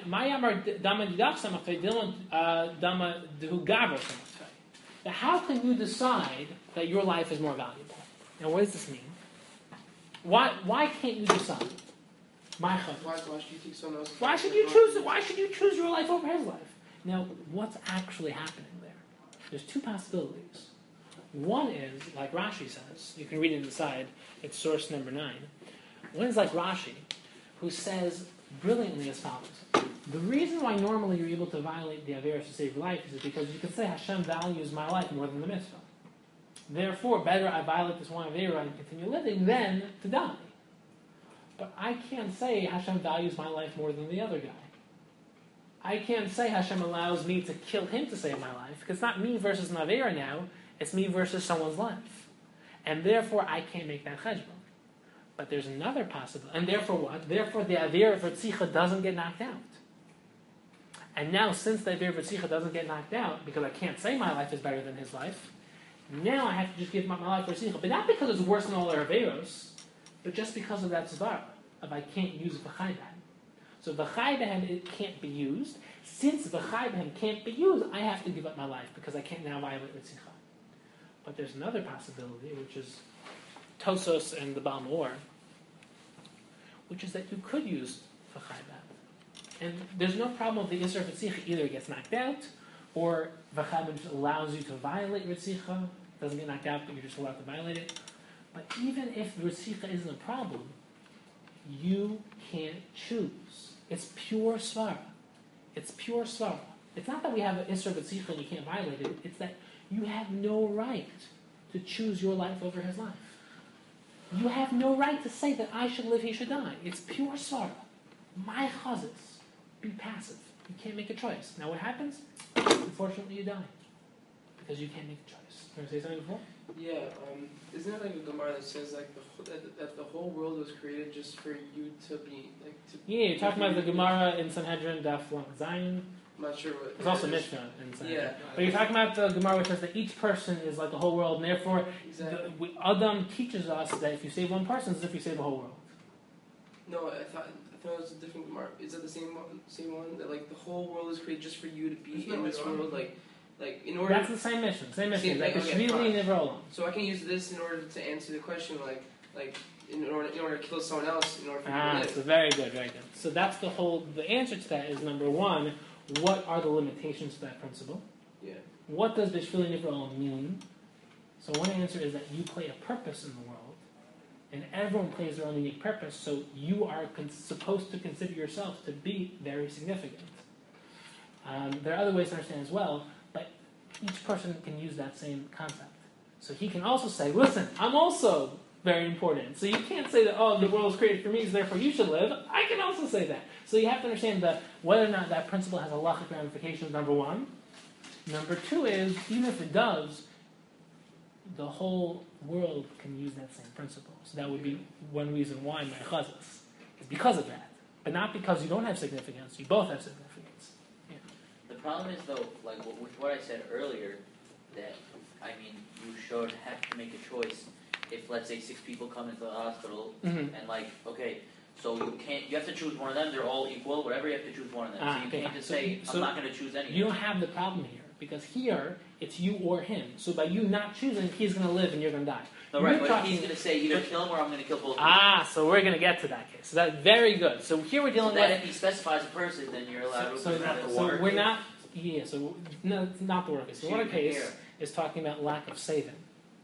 Now, how can you decide that your life is more valuable? Now, what does this mean? Why can't you decide? Why should you take someone else's? Why should you choose it? Why should you choose your life over his life? Now, what's actually happening there? There's two possibilities. One is, like Rashi says, you can read it inside, it's source number 9. One is like Rashi, who says brilliantly as follows. The reason why normally you're able to violate the Averos to save your life is because you can say Hashem values my life more than the mitzvah. Therefore, better I violate this one Aveira and continue living than to die. But I can't say Hashem values my life more than the other guy. I can't say Hashem allows me to kill him to save my life, because it's not me versus an Aveira now, it's me versus someone's life. And therefore, I can't make that cheshbon. But there's another possibility. And therefore what? Therefore the Avir of Ritzicha doesn't get knocked out. And now, since the Avir of Ritzicha doesn't get knocked out, because I can't say my life is better than his life, now I have to just give my life for Ritzicha. But not because it's worse than all their Averos, but just because of that Zvara, of I can't use V'chai Behem. So V'chai Behem, it can't be used. Since V'chai Behem can't be used, I have to give up my life, because I can't now violate Ritzicha. But there's another possibility, which is Tosos and the Baal Mor, which is that you could use V'chai Behem. And there's no problem with the Isser of Ritzicha. Either it gets knocked out, or V'chai Behem just allows you to violate Ritzicha. Doesn't get knocked out, but you're just allowed to violate it. But even if Ritzicha isn't a problem, you can't choose. It's pure Svara. It's pure Svara. It's not that we have an Isser of Ritzicha and you can't violate it. It's that you have no right to choose your life over his life. You have no right to say that I should live, he should die. It's pure Svara. My chazis. Be passive. You can't make a choice. Now what happens? Unfortunately you die. Because you can't make a choice. You want to say something before? Yeah, isn't it like a Gemara that says like that the whole world was created just for you to be like to? Yeah, you're talking about the Gemara in Sanhedrin, Daf Zion. I'm not sure what. There's also Mishnah in Sanhedrin. Yeah. But you're talking about the Gemara which says that each person is like the whole world, and therefore Adam teaches us that if you save one person, it's as if you save the whole world. No, I thought it was a different Gemara. Is that the same one? Same one that like the whole world is created just for you to be in this world, like in order. That's the same mission. Same mission. Like it's okay, really never alone. So I can use this in order to answer the question, like in order to kill someone else, in order for you to live. So very good, very good. So that's the answer to that is number one, what are the limitations to that principle? Yeah. What does Bishvili Nivra mean? So one answer is that you play a purpose in the world, and everyone plays their own unique purpose, so you are supposed to consider yourself to be very significant. There are other ways to understand as well, but each person can use that same concept. So he can also say, listen, I'm also very important. So you can't say that, the world was created for me, so therefore you should live. I can also say that. So you have to understand that whether or not that principle has halachic ramifications, number one. Number two is, even if it does, the whole world can use that same principle. So that would be one reason why my chazas is because of that. But not because you don't have significance, you both have significance. The problem is, though, like with what I said earlier, that, I mean, you should have to make a choice. If, let's say, 6 people come into the hospital, and okay, so you have to choose one of them, they're all equal, whatever, you have to choose one of them. So you can't just say, I'm not going to choose any of them. You don't have the problem here, because here, it's you or him. So by you not choosing, he's going to live and you're going to die. No, right, but he's going to say either kill him or I'm going to kill both of them. So we're going to get to that case. So that's very good. So here we're dealing with... if he specifies a person, then you're allowed to... So we're not... Yeah, so no, it's not the work case. The work case is talking about lack of saving.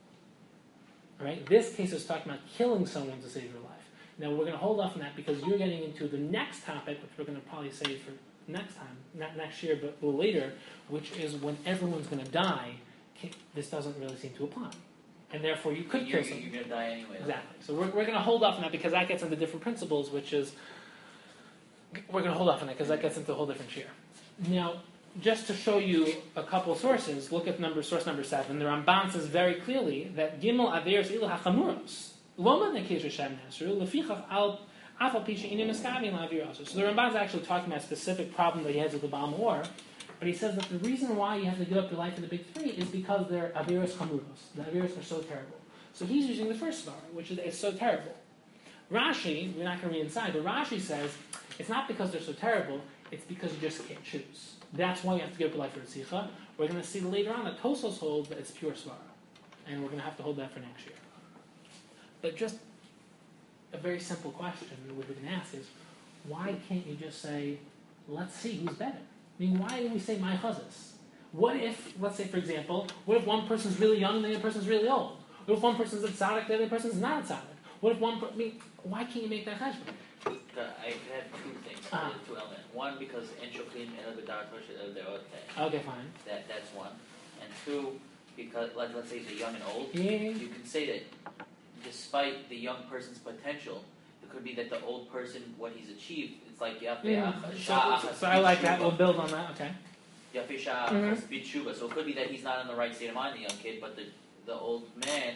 Right? This case is talking about killing someone to save your life. Now we're going to hold off on that because you're getting into the next topic, which we're going to probably save for next time, not next year, but a little later, which is when everyone's going to die, this doesn't really seem to apply. And therefore you could kill someone. You're going to die anyway. Exactly. So we're going to hold off on that because that gets into different principles, which is... We're going to hold off on that because that gets into a whole different share. Now, just to show you a couple sources, look at source number 7. The Ramban says very clearly that Gimel Averos Ilu HaChamuros Loma Nekesh Shem Nesru Lefichach Al Afal Pisha Inim Eskavi Laviros. So the Ramban is actually talking about a specific problem that he has with the Baal Mor, but he says that the reason why you have to give up your life to the big 3 is because they're Averos Chamuros. The Averos are so terrible. So he's using the first svara, which is it's so terrible. Rashi, we're not going to read inside, but Rashi says it's not because they're so terrible, it's because you just can't choose. That's why you have to give up your life for Ritzicha. We're going to see later on that Tosos holds that it's pure svara. And we're going to have to hold that for next year. But just a very simple question we can ask is, why can't you just say, let's see who's better? I mean, why do we say my chazas? What if, let's say for example, what if one person's really young and the other person's really old? What if one person's a tzaddik, the other person's not a tzaddik? What if why can't you make that cheshbon? I have 2 things, 2 elements. One, because Enshofim and the Okay, fine. That's one. And 2, because let's say they're young and old, Yeah. you can say that despite the young person's potential, it could be that the old person, what he's achieved, it's like So I like that. We'll build on that. Okay. So it could be that he's not in the right state of mind, the young kid, but the old man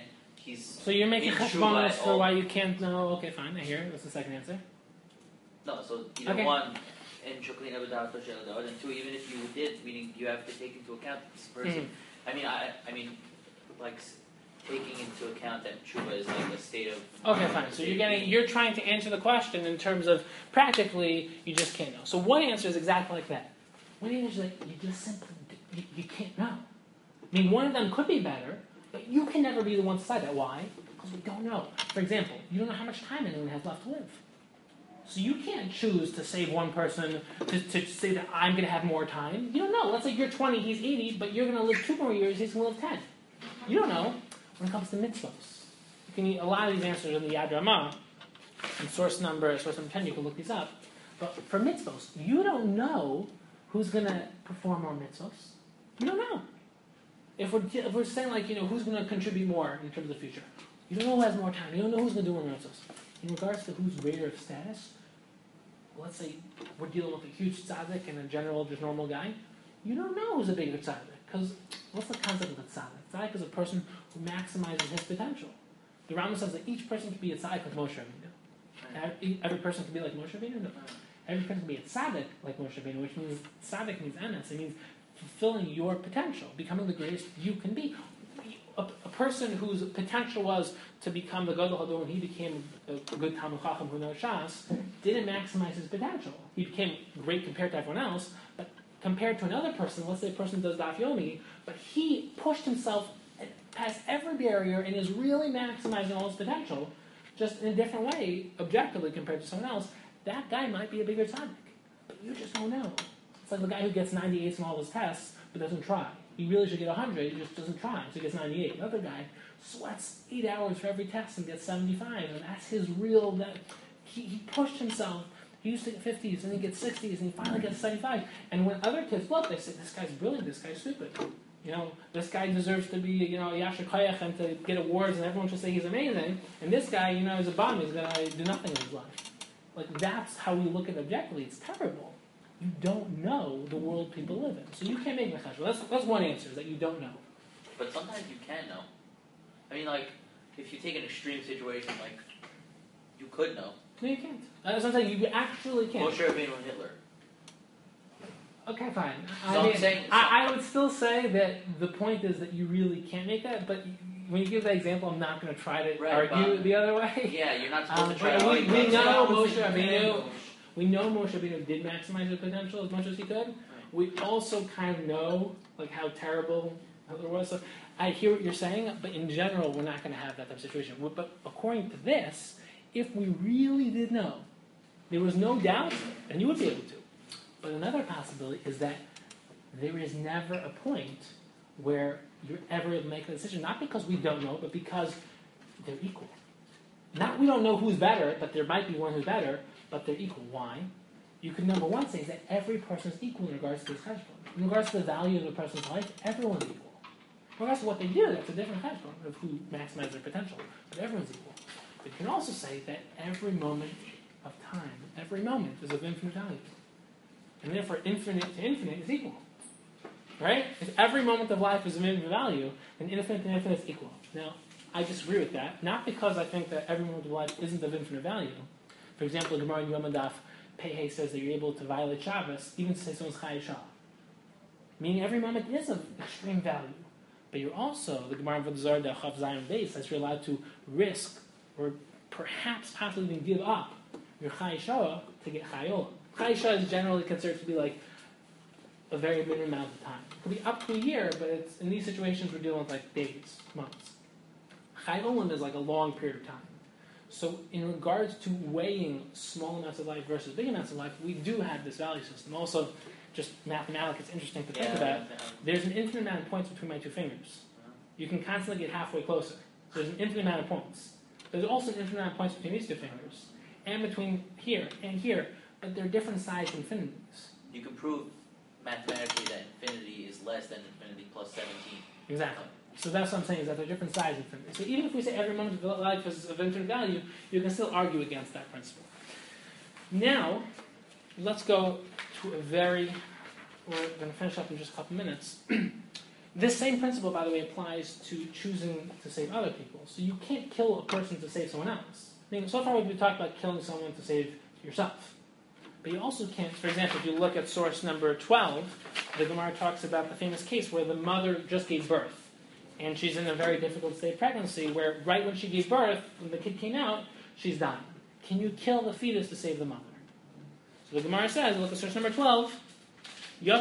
he's So you're making in cheshbonos tshuva for all- why you can't know. Okay, fine. I hear it. What's the second answer? No, so either Okay. one, and shoklin abadato sheladod, and two, even if you did, meaning you have to take into account this person. I mean, like taking into account that tshuva is like a state of. Okay, fine. So you're trying to answer the question in terms of practically you just can't know. So one answer is exactly like that. One answer is like you just simply you can't know. I mean, one of them could be better, but you can never be the one to decide that. Why? Because we don't know. For example, you don't know how much time anyone has left to live. So you can't choose to save one person to say that I'm going to have more time. You don't know. Let's say you're 20, he's 80, but you're going to live 2 more years, he's going to live 10. You don't know. When it comes to mitzvahs, you can a lot of these answers in the Yad Ramah, and source number 10, you can look these up. But for mitzvahs, you don't know who's going to perform more mitzvahs. You don't know. If we're saying like, who's going to contribute more in terms of the future, you don't know who has more time. You don't know who's going to do more mitzvahs. In regards to who's greater of status, let's say we're dealing with a huge tzaddik and a general, just normal guy, you don't know who's a bigger tzaddik. Because what's the concept of a tzaddik? Tzaddik is a person who maximizes his potential. The Rambam says that each person can be a tzaddik like Moshe Rabbeinu. Every person can be like Moshe Rabbeinu? No. Every person can be a tzaddik like Moshe Rabbeinu, which means tzaddik means emes. It means fulfilling your potential, becoming the greatest you can be. A person whose potential was to become the Gadol Hador when he became a good Talmid Chacham who knows Shas, didn't maximize his potential. He became great compared to everyone else, but compared to another person, let's say a person does Daf Yomi, but he pushed himself past every barrier and is really maximizing all his potential, just in a different way, objectively compared to someone else, that guy might be a bigger tzaddik. But you just don't know. It's like the guy who gets 98s in all his tests, but doesn't try. He really should get 100, he just doesn't try, so he gets 98. Another guy sweats 8 hours for every test and gets 75, and that's his real... He pushed himself. He used to get 50s, and he gets 60s, and he finally gets 75. And when other kids look, they say, this guy's brilliant, this guy's stupid. This guy deserves to be, Yasher Koyach and to get awards, and everyone should say he's amazing. And this guy, is a bum, he's going to do nothing in his life. Like, that's how we look at it objectively. It's terrible. You don't know the world people live in. So you can't make mechashva. That's one answer, is that you don't know. But sometimes you can know. I mean, like, if you take an extreme situation, like, you could know. No, you can't. That's what I'm saying. You actually can't. Moshe Rabbeinu and Hitler. Okay, fine. So I would still say that the point is that you really can't make that, but when you give that example, I'm not going to try to argue the other way. Yeah, you're not supposed to try but to we know Moshe Rabbeinu. We know Moshe Rabbeinu did maximize his potential as much as he could. Right. We also kind of know how terrible Hitler was. So I hear what you're saying, but in general, we're not going to have that type of situation. But according to this, if we really did know, there was no doubt, and you would be able to. But another possibility is that there is never a point where you're ever able to make a decision, not because we don't know, but because they're equal. Not we don't know who's better, but there might be one who's better, but they're equal. Why? You could, number one, say that every person is equal in regards to this cheshbon. In regards to the value of a person's life, everyone's equal. In regards to what they do, that's a different cheshbon of who maximizes their potential. But everyone's equal. But you can also say that every moment of time, every moment is of infinite value. And therefore, infinite to infinite is equal. Right? If every moment of life is of infinite value, then infinite to infinite is equal. Now, I disagree with that, not because I think that every moment of life isn't of infinite value. For example, the Gemara in Yom Adaf, Pehe says that you're able to violate Shabbos, even to say someone's Chai Shah. Meaning every moment is of extreme value. But you're also, the Gemara in Vodazar, the Chav Zion base, says you're allowed to risk, or perhaps possibly even give up, your Chai Shah to get Chai Olam. Chai Shah is generally considered to be like a very minimum amount of time. It could be up to a year, but it's in these situations we're dealing with like days, months. Chai Olam is like a long period of time. So in regards to weighing small amounts of life versus big amounts of life, we do have this value system. Also, just mathematically, it's interesting to think about. There's an infinite amount of points between my two fingers. You can constantly get halfway closer. So there's an infinite amount of points. There's also an infinite amount of points between these two fingers. And between here and here. But they're different sized infinities. You can prove mathematically that infinity is less than infinity plus 17. Exactly. So that's what I'm saying, is that they're different sized infinities. So even if we say every moment of life is of infinite value, you can still argue against that principle. Now, let's go to we're going to finish up in just a couple minutes. This same principle, by the way, applies to choosing to save other people. So you can't kill a person to save someone else. I mean, so far we've talked about killing someone to save yourself. But you also can't, for example, if you look at source number 12, the Gemara talks about the famous case where the mother just gave birth. And she's in a very difficult state of pregnancy where right when she gave birth, when the kid came out, she's dying. Can you kill the fetus to save the mother? So the Gemara says, look at source number 12, you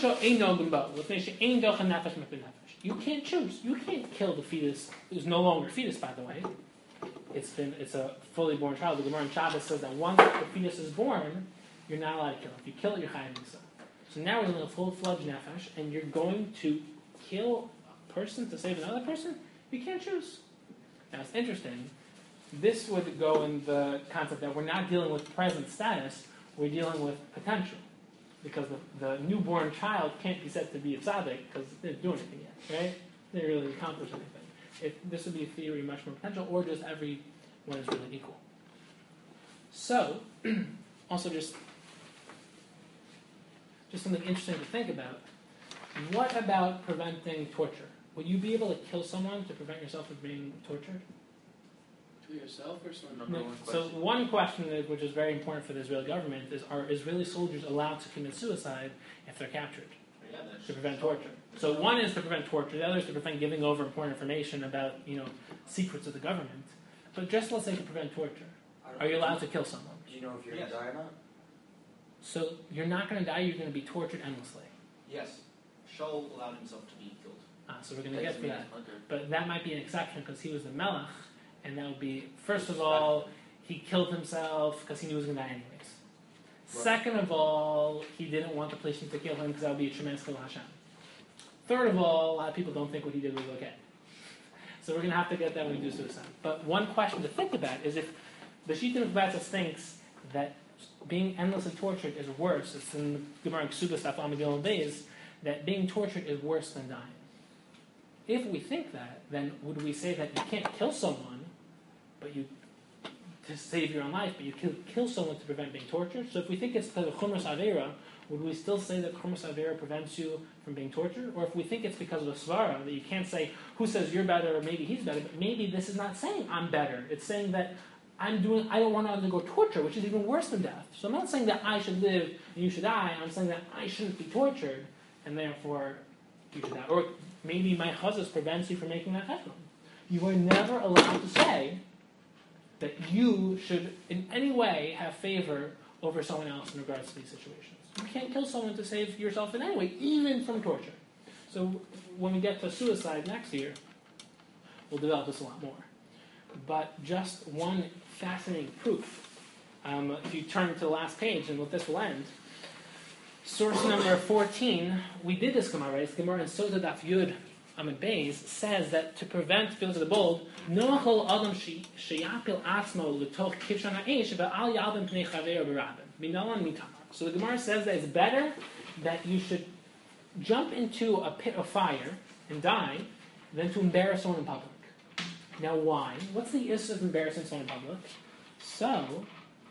can't choose. You can't kill the fetus, who's no longer a fetus, by the way. It's a fully born child. The Gemara in Shabbos says that once the fetus is born, you're not allowed to kill it. If you kill it, you're chayav misa. So now we're in a full-fledged nefesh, and you're going to kill a person to save another person? You can't choose. Now it's interesting. This would go in the concept that we're not dealing with present status, we're dealing with potential. Because the newborn child can't be said to be a tzaddik because they didn't do anything yet, right? They didn't really accomplish anything. This would be a theory much more potential, or just everyone is really equal. So, also just something interesting to think about. What about preventing torture? Would you be able to kill someone to prevent yourself from being tortured? To yourself or someone? No. So one question, which is very important for the Israeli government, is: are Israeli soldiers allowed to commit suicide if they're captured? To prevent torture. So one is to prevent torture. The other is to prevent giving over important information about secrets of the government. But just let's say to prevent torture, are you allowed to kill someone? Do you know if you're going to die or not? So you're not going to die. You're going to be tortured endlessly. Yes. Shaul allowed himself to be killed. So we're going to get to that. But that might be an exception because he was the melech. And that would be, first of all, he killed himself because he knew he was going to die anyways. Right. Second of all, he didn't want the police to kill him because that would be a tremendous chilul Hashem. Third of all, a lot of people don't think what he did was okay. So we're going to have to get that when we do suicide. But one question to think about is if the Shita of Batzah thinks that being endlessly tortured is worse, it's in the Gemara Ksubas Daf Lamed Gimel Beis, that being tortured is worse than dying. If we think that, then would we say that you can't kill someone to save your own life, but you kill someone to prevent being tortured? So if we think it's because of Chumras Avera, would we still say that Chumras Avera prevents you from being tortured? Or if we think it's because of a Svara, that you can't say, who says you're better, or maybe he's better, but maybe this is not saying I'm better. It's saying that I don't want to undergo torture, which is even worse than death. So I'm not saying that I should live and you should die. I'm saying that I shouldn't be tortured, and therefore you should die. Or maybe my chazos prevents you from making that cheshbon. You are never allowed to say that you should in any way have favor over someone else in regards to these situations. You can't kill someone to save yourself in any way, even from torture. So when we get to suicide next year, we'll develop this a lot more. But just one fascinating proof. If you turn to the last page, and with this will end. Source number 14, we did this Gemara, right? It's Gemara in Sota Daf Yud Amid Beis, says that to prevent, feel to the bold, noachol adam sheyapil atzmo l'toch kivshan ha'esh ve'al yalbim pnei chaver b'rabim minalan mitamar. So the Gemara says that it's better that you should jump into a pit of fire and die than to embarrass someone in public. Now why? What's the issue of embarrassing someone in public? So,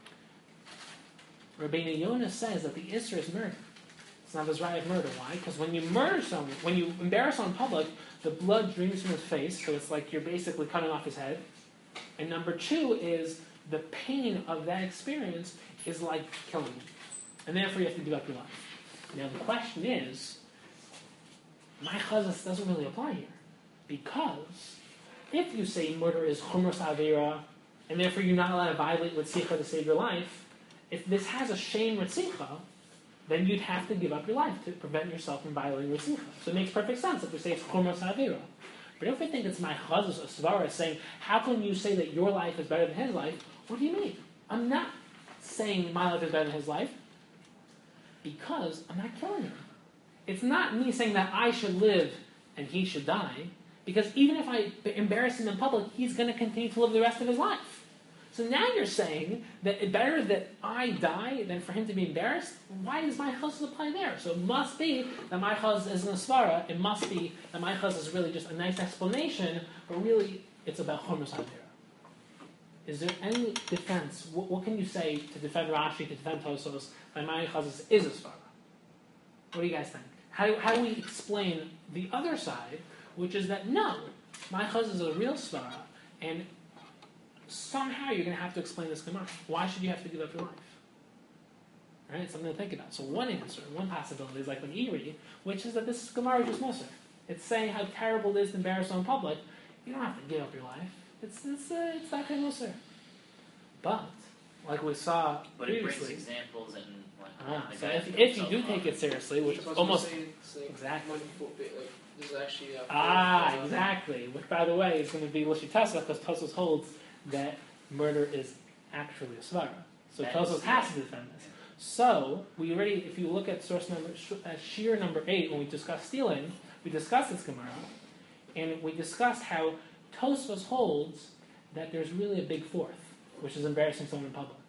Rabbeinu Yonah says that the Isser is murder. It's not Azrai of murder. Why? Because when you murder someone, when you embarrass someone in public, the blood streams from his face, so it's like you're basically cutting off his head. And number two is the pain of that experience is like killing him. And therefore you have to give up your life. Now the question is, my chazas doesn't really apply here. Because if you say murder is chumras avera, and therefore you're not allowed to violate ritzicha to save your life, if this has a shame ritzicha, then you'd have to give up your life to prevent yourself from violating ritzicha. So it makes perfect sense if we say it's chumras avera. But if we think it's my chazas or svara saying, how can you say that your life is better than his life? What do you mean? I'm not saying my life is better than his life because I'm not killing him. It's not me saying that I should live and he should die, because even if I embarrass him in public, he's going to continue to live the rest of his life. So now you're saying that it's better that I die than for him to be embarrassed? Why does my chazz apply there? So it must be that my chazz is an svara. It must be that my chazz is really just a nice explanation, but really it's about chumras avera. Is there any defense? What can you say to defend Rashi, to defend Tosos, that my chazz is a svara? What do you guys think? How do we explain the other side, which is that no, my chazz is a real svara, and somehow you're going to have to explain this Gemara. Why should you have to give up your life? Right? It's something to think about. So one answer, one possibility is like an Eri, which is that this Gemara is just Musar. It's saying how terrible it is to embarrass someone in public. You don't have to give up your life. It's that kind of Musar. But, like we saw But it previously, brings examples and so if you do take it seriously, which almost exactly. This is actually Exactly. Which, by the way, is going to be Lishitasa, because Tosos holds that murder is actually a svara. So Tosos has to defend this. So we already, if you look at source number shear number 8, when we discussed stealing, we discussed this Gemara, and we discussed how Tosos holds that there's really a big fourth, which is embarrassing someone in public.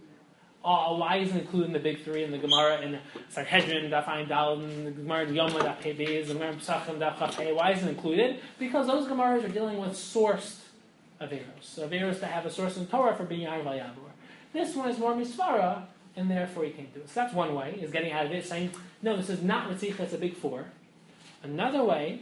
Oh, why isn't it included in the big three in the Gemara in Sanhedrin, Daf Ayin Daled, and the Gemara in Yoma, Daf Pei Beis, the Gemara in Pesachim, Daf Chaf Hei? Why isn't it included? Because those Gemaras are dealing with sourced Averos. So Averos to have a source in Torah for being Yair Vayavor. This one is more Misvara, and therefore he came to it. So that's one way, is getting out of it, saying, no, this is not Ritzicha, it's a big four. Another way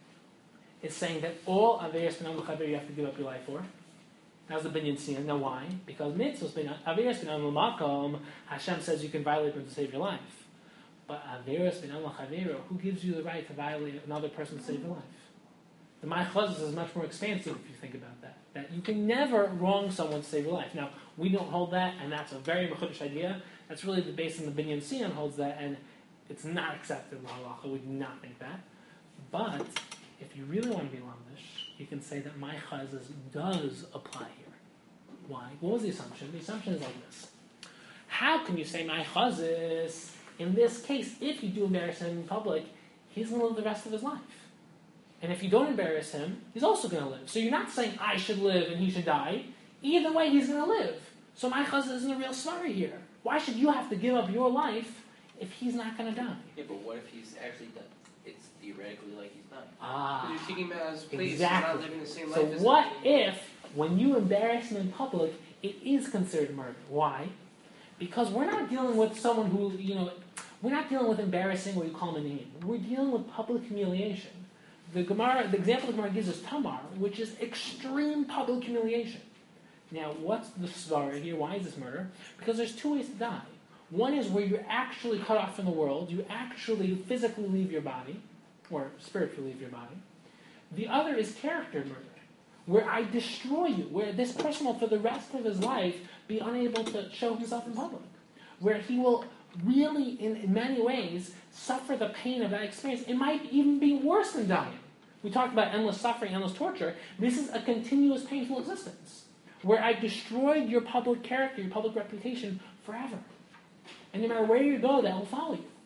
is saying that all Averos Benam L'Chaver you have to give up your life for. That was the Binyan Sinan. Now why? Because mitzvahs Averos Benam L'Makom, Hashem says you can violate them to save your life. But Averos Benam L'Chaver, who gives you the right to violate another person to save your life? The Ma'achazos is much more expansive if you think about that. That you can never wrong someone to save your life. Now, we don't hold that, and that's a very Mechudesh idea. That's really the base in the Binyan Sinan holds that, and it's not accepted in Halacha. We do not think that. But if you really want to be lamdish, you can say that my chazes does apply here. Why? What was the assumption? The assumption is like this. How can you say my chazes, in this case, if you do embarrass him in public, he's going to live the rest of his life? And if you don't embarrass him, he's also going to live. So you're not saying I should live and he should die. Either way, he's going to live. So my chazes isn't a real svara here. Why should you have to give up your life if he's not going to die? Yeah, but what if he's actually done? It's theoretically like he's dying. But you're taking him as place, exactly. not living the same So life as what him. if, when you embarrass him in public, it is considered murder? Why? Because we're not dealing with someone who, we're not dealing with embarrassing where you call him a name. We're dealing with public humiliation. The example the Gemara gives is Tamar, which is extreme public humiliation. Now, what's the svara here? Why is this murder? Because there's two ways to die. One is where you're actually cut off from the world. You actually physically leave your body, or spiritually leave your body. The other is character murder, where I destroy you, where this person will, for the rest of his life, be unable to show himself in public, where he will really, in many ways, suffer the pain of that experience. It might even be worse than dying. We talked about endless suffering, endless torture. This is a continuous painful existence, where I destroyed your public character, your public reputation forever. And no matter where you go, that will follow you.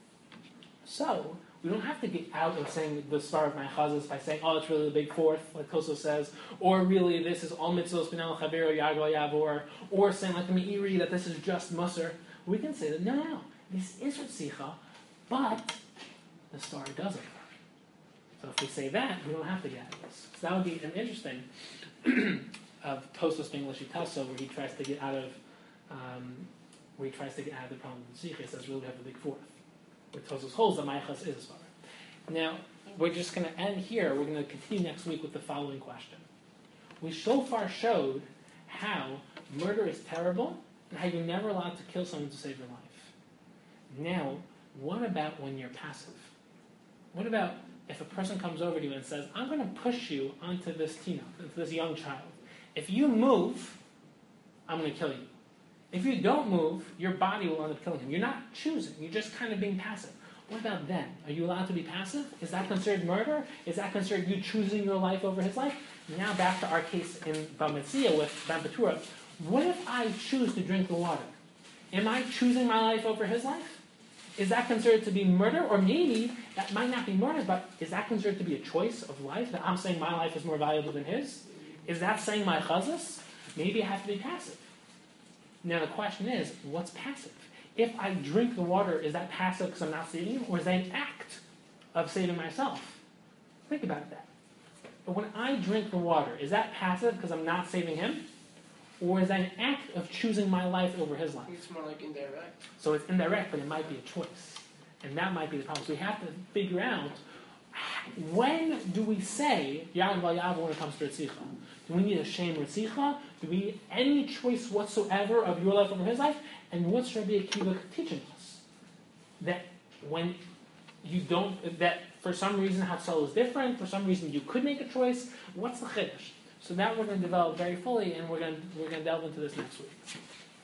So, we don't have to get out of saying the star of my chazas by saying, oh, it's really the big fourth, like Koso says, or really this is all mitzvos benel chavero yagol yavor, or saying like the Meiri that this is just musar. We can say that, no, this is Ritzicha, but the star doesn't. So if we say that, we don't have to get out of this. So that would be an interesting of Tosos being Lishitasa, where he tries to get out of the problem of the Ritzicha. He says, really, we have the big fourth. Where Tosos holds that Ma'achas is a star. Now, we're just going to end here. We're going to continue next week with the following question. We so far showed how murder is terrible and how you're never allowed to kill someone to save your life. Now, what about when you're passive? What about if a person comes over to you and says, I'm going to push you onto this teenage, into this young child. If you move, I'm going to kill you. If you don't move, your body will end up killing him. You're not choosing. You're just kind of being passive. What about then? Are you allowed to be passive? Is that considered murder? Is that considered you choosing your life over his life? Now back to our case in Bamitzia with Bampatura. What if I choose to drink the water? Am I choosing my life over his life? Is that considered to be murder? Or maybe that might not be murder, but is that considered to be a choice of life? That I'm saying my life is more valuable than his? Is that saying my chazas? Maybe I have to be passive. Now the question is, what's passive? If I drink the water, is that passive because I'm not saving him? Or is that an act of saving myself? Think about that. But when I drink the water, is that passive because I'm not saving him? Or is that an act of choosing my life over his life? It's more like indirect. So it's indirect, but it might be a choice. And that might be the problem. So we have to figure out, when do we say Yav Yav when it comes to Ritzicha? Do we need a shame Ritzicha? Do we need any choice whatsoever of your life over his life? And what's Rabbi Akiva teaching us? That when you don't, that for some reason Hatzel is different, for some reason you could make a choice, what's the Chiddush? So that we're going to develop very fully, and we're going to delve into this next week.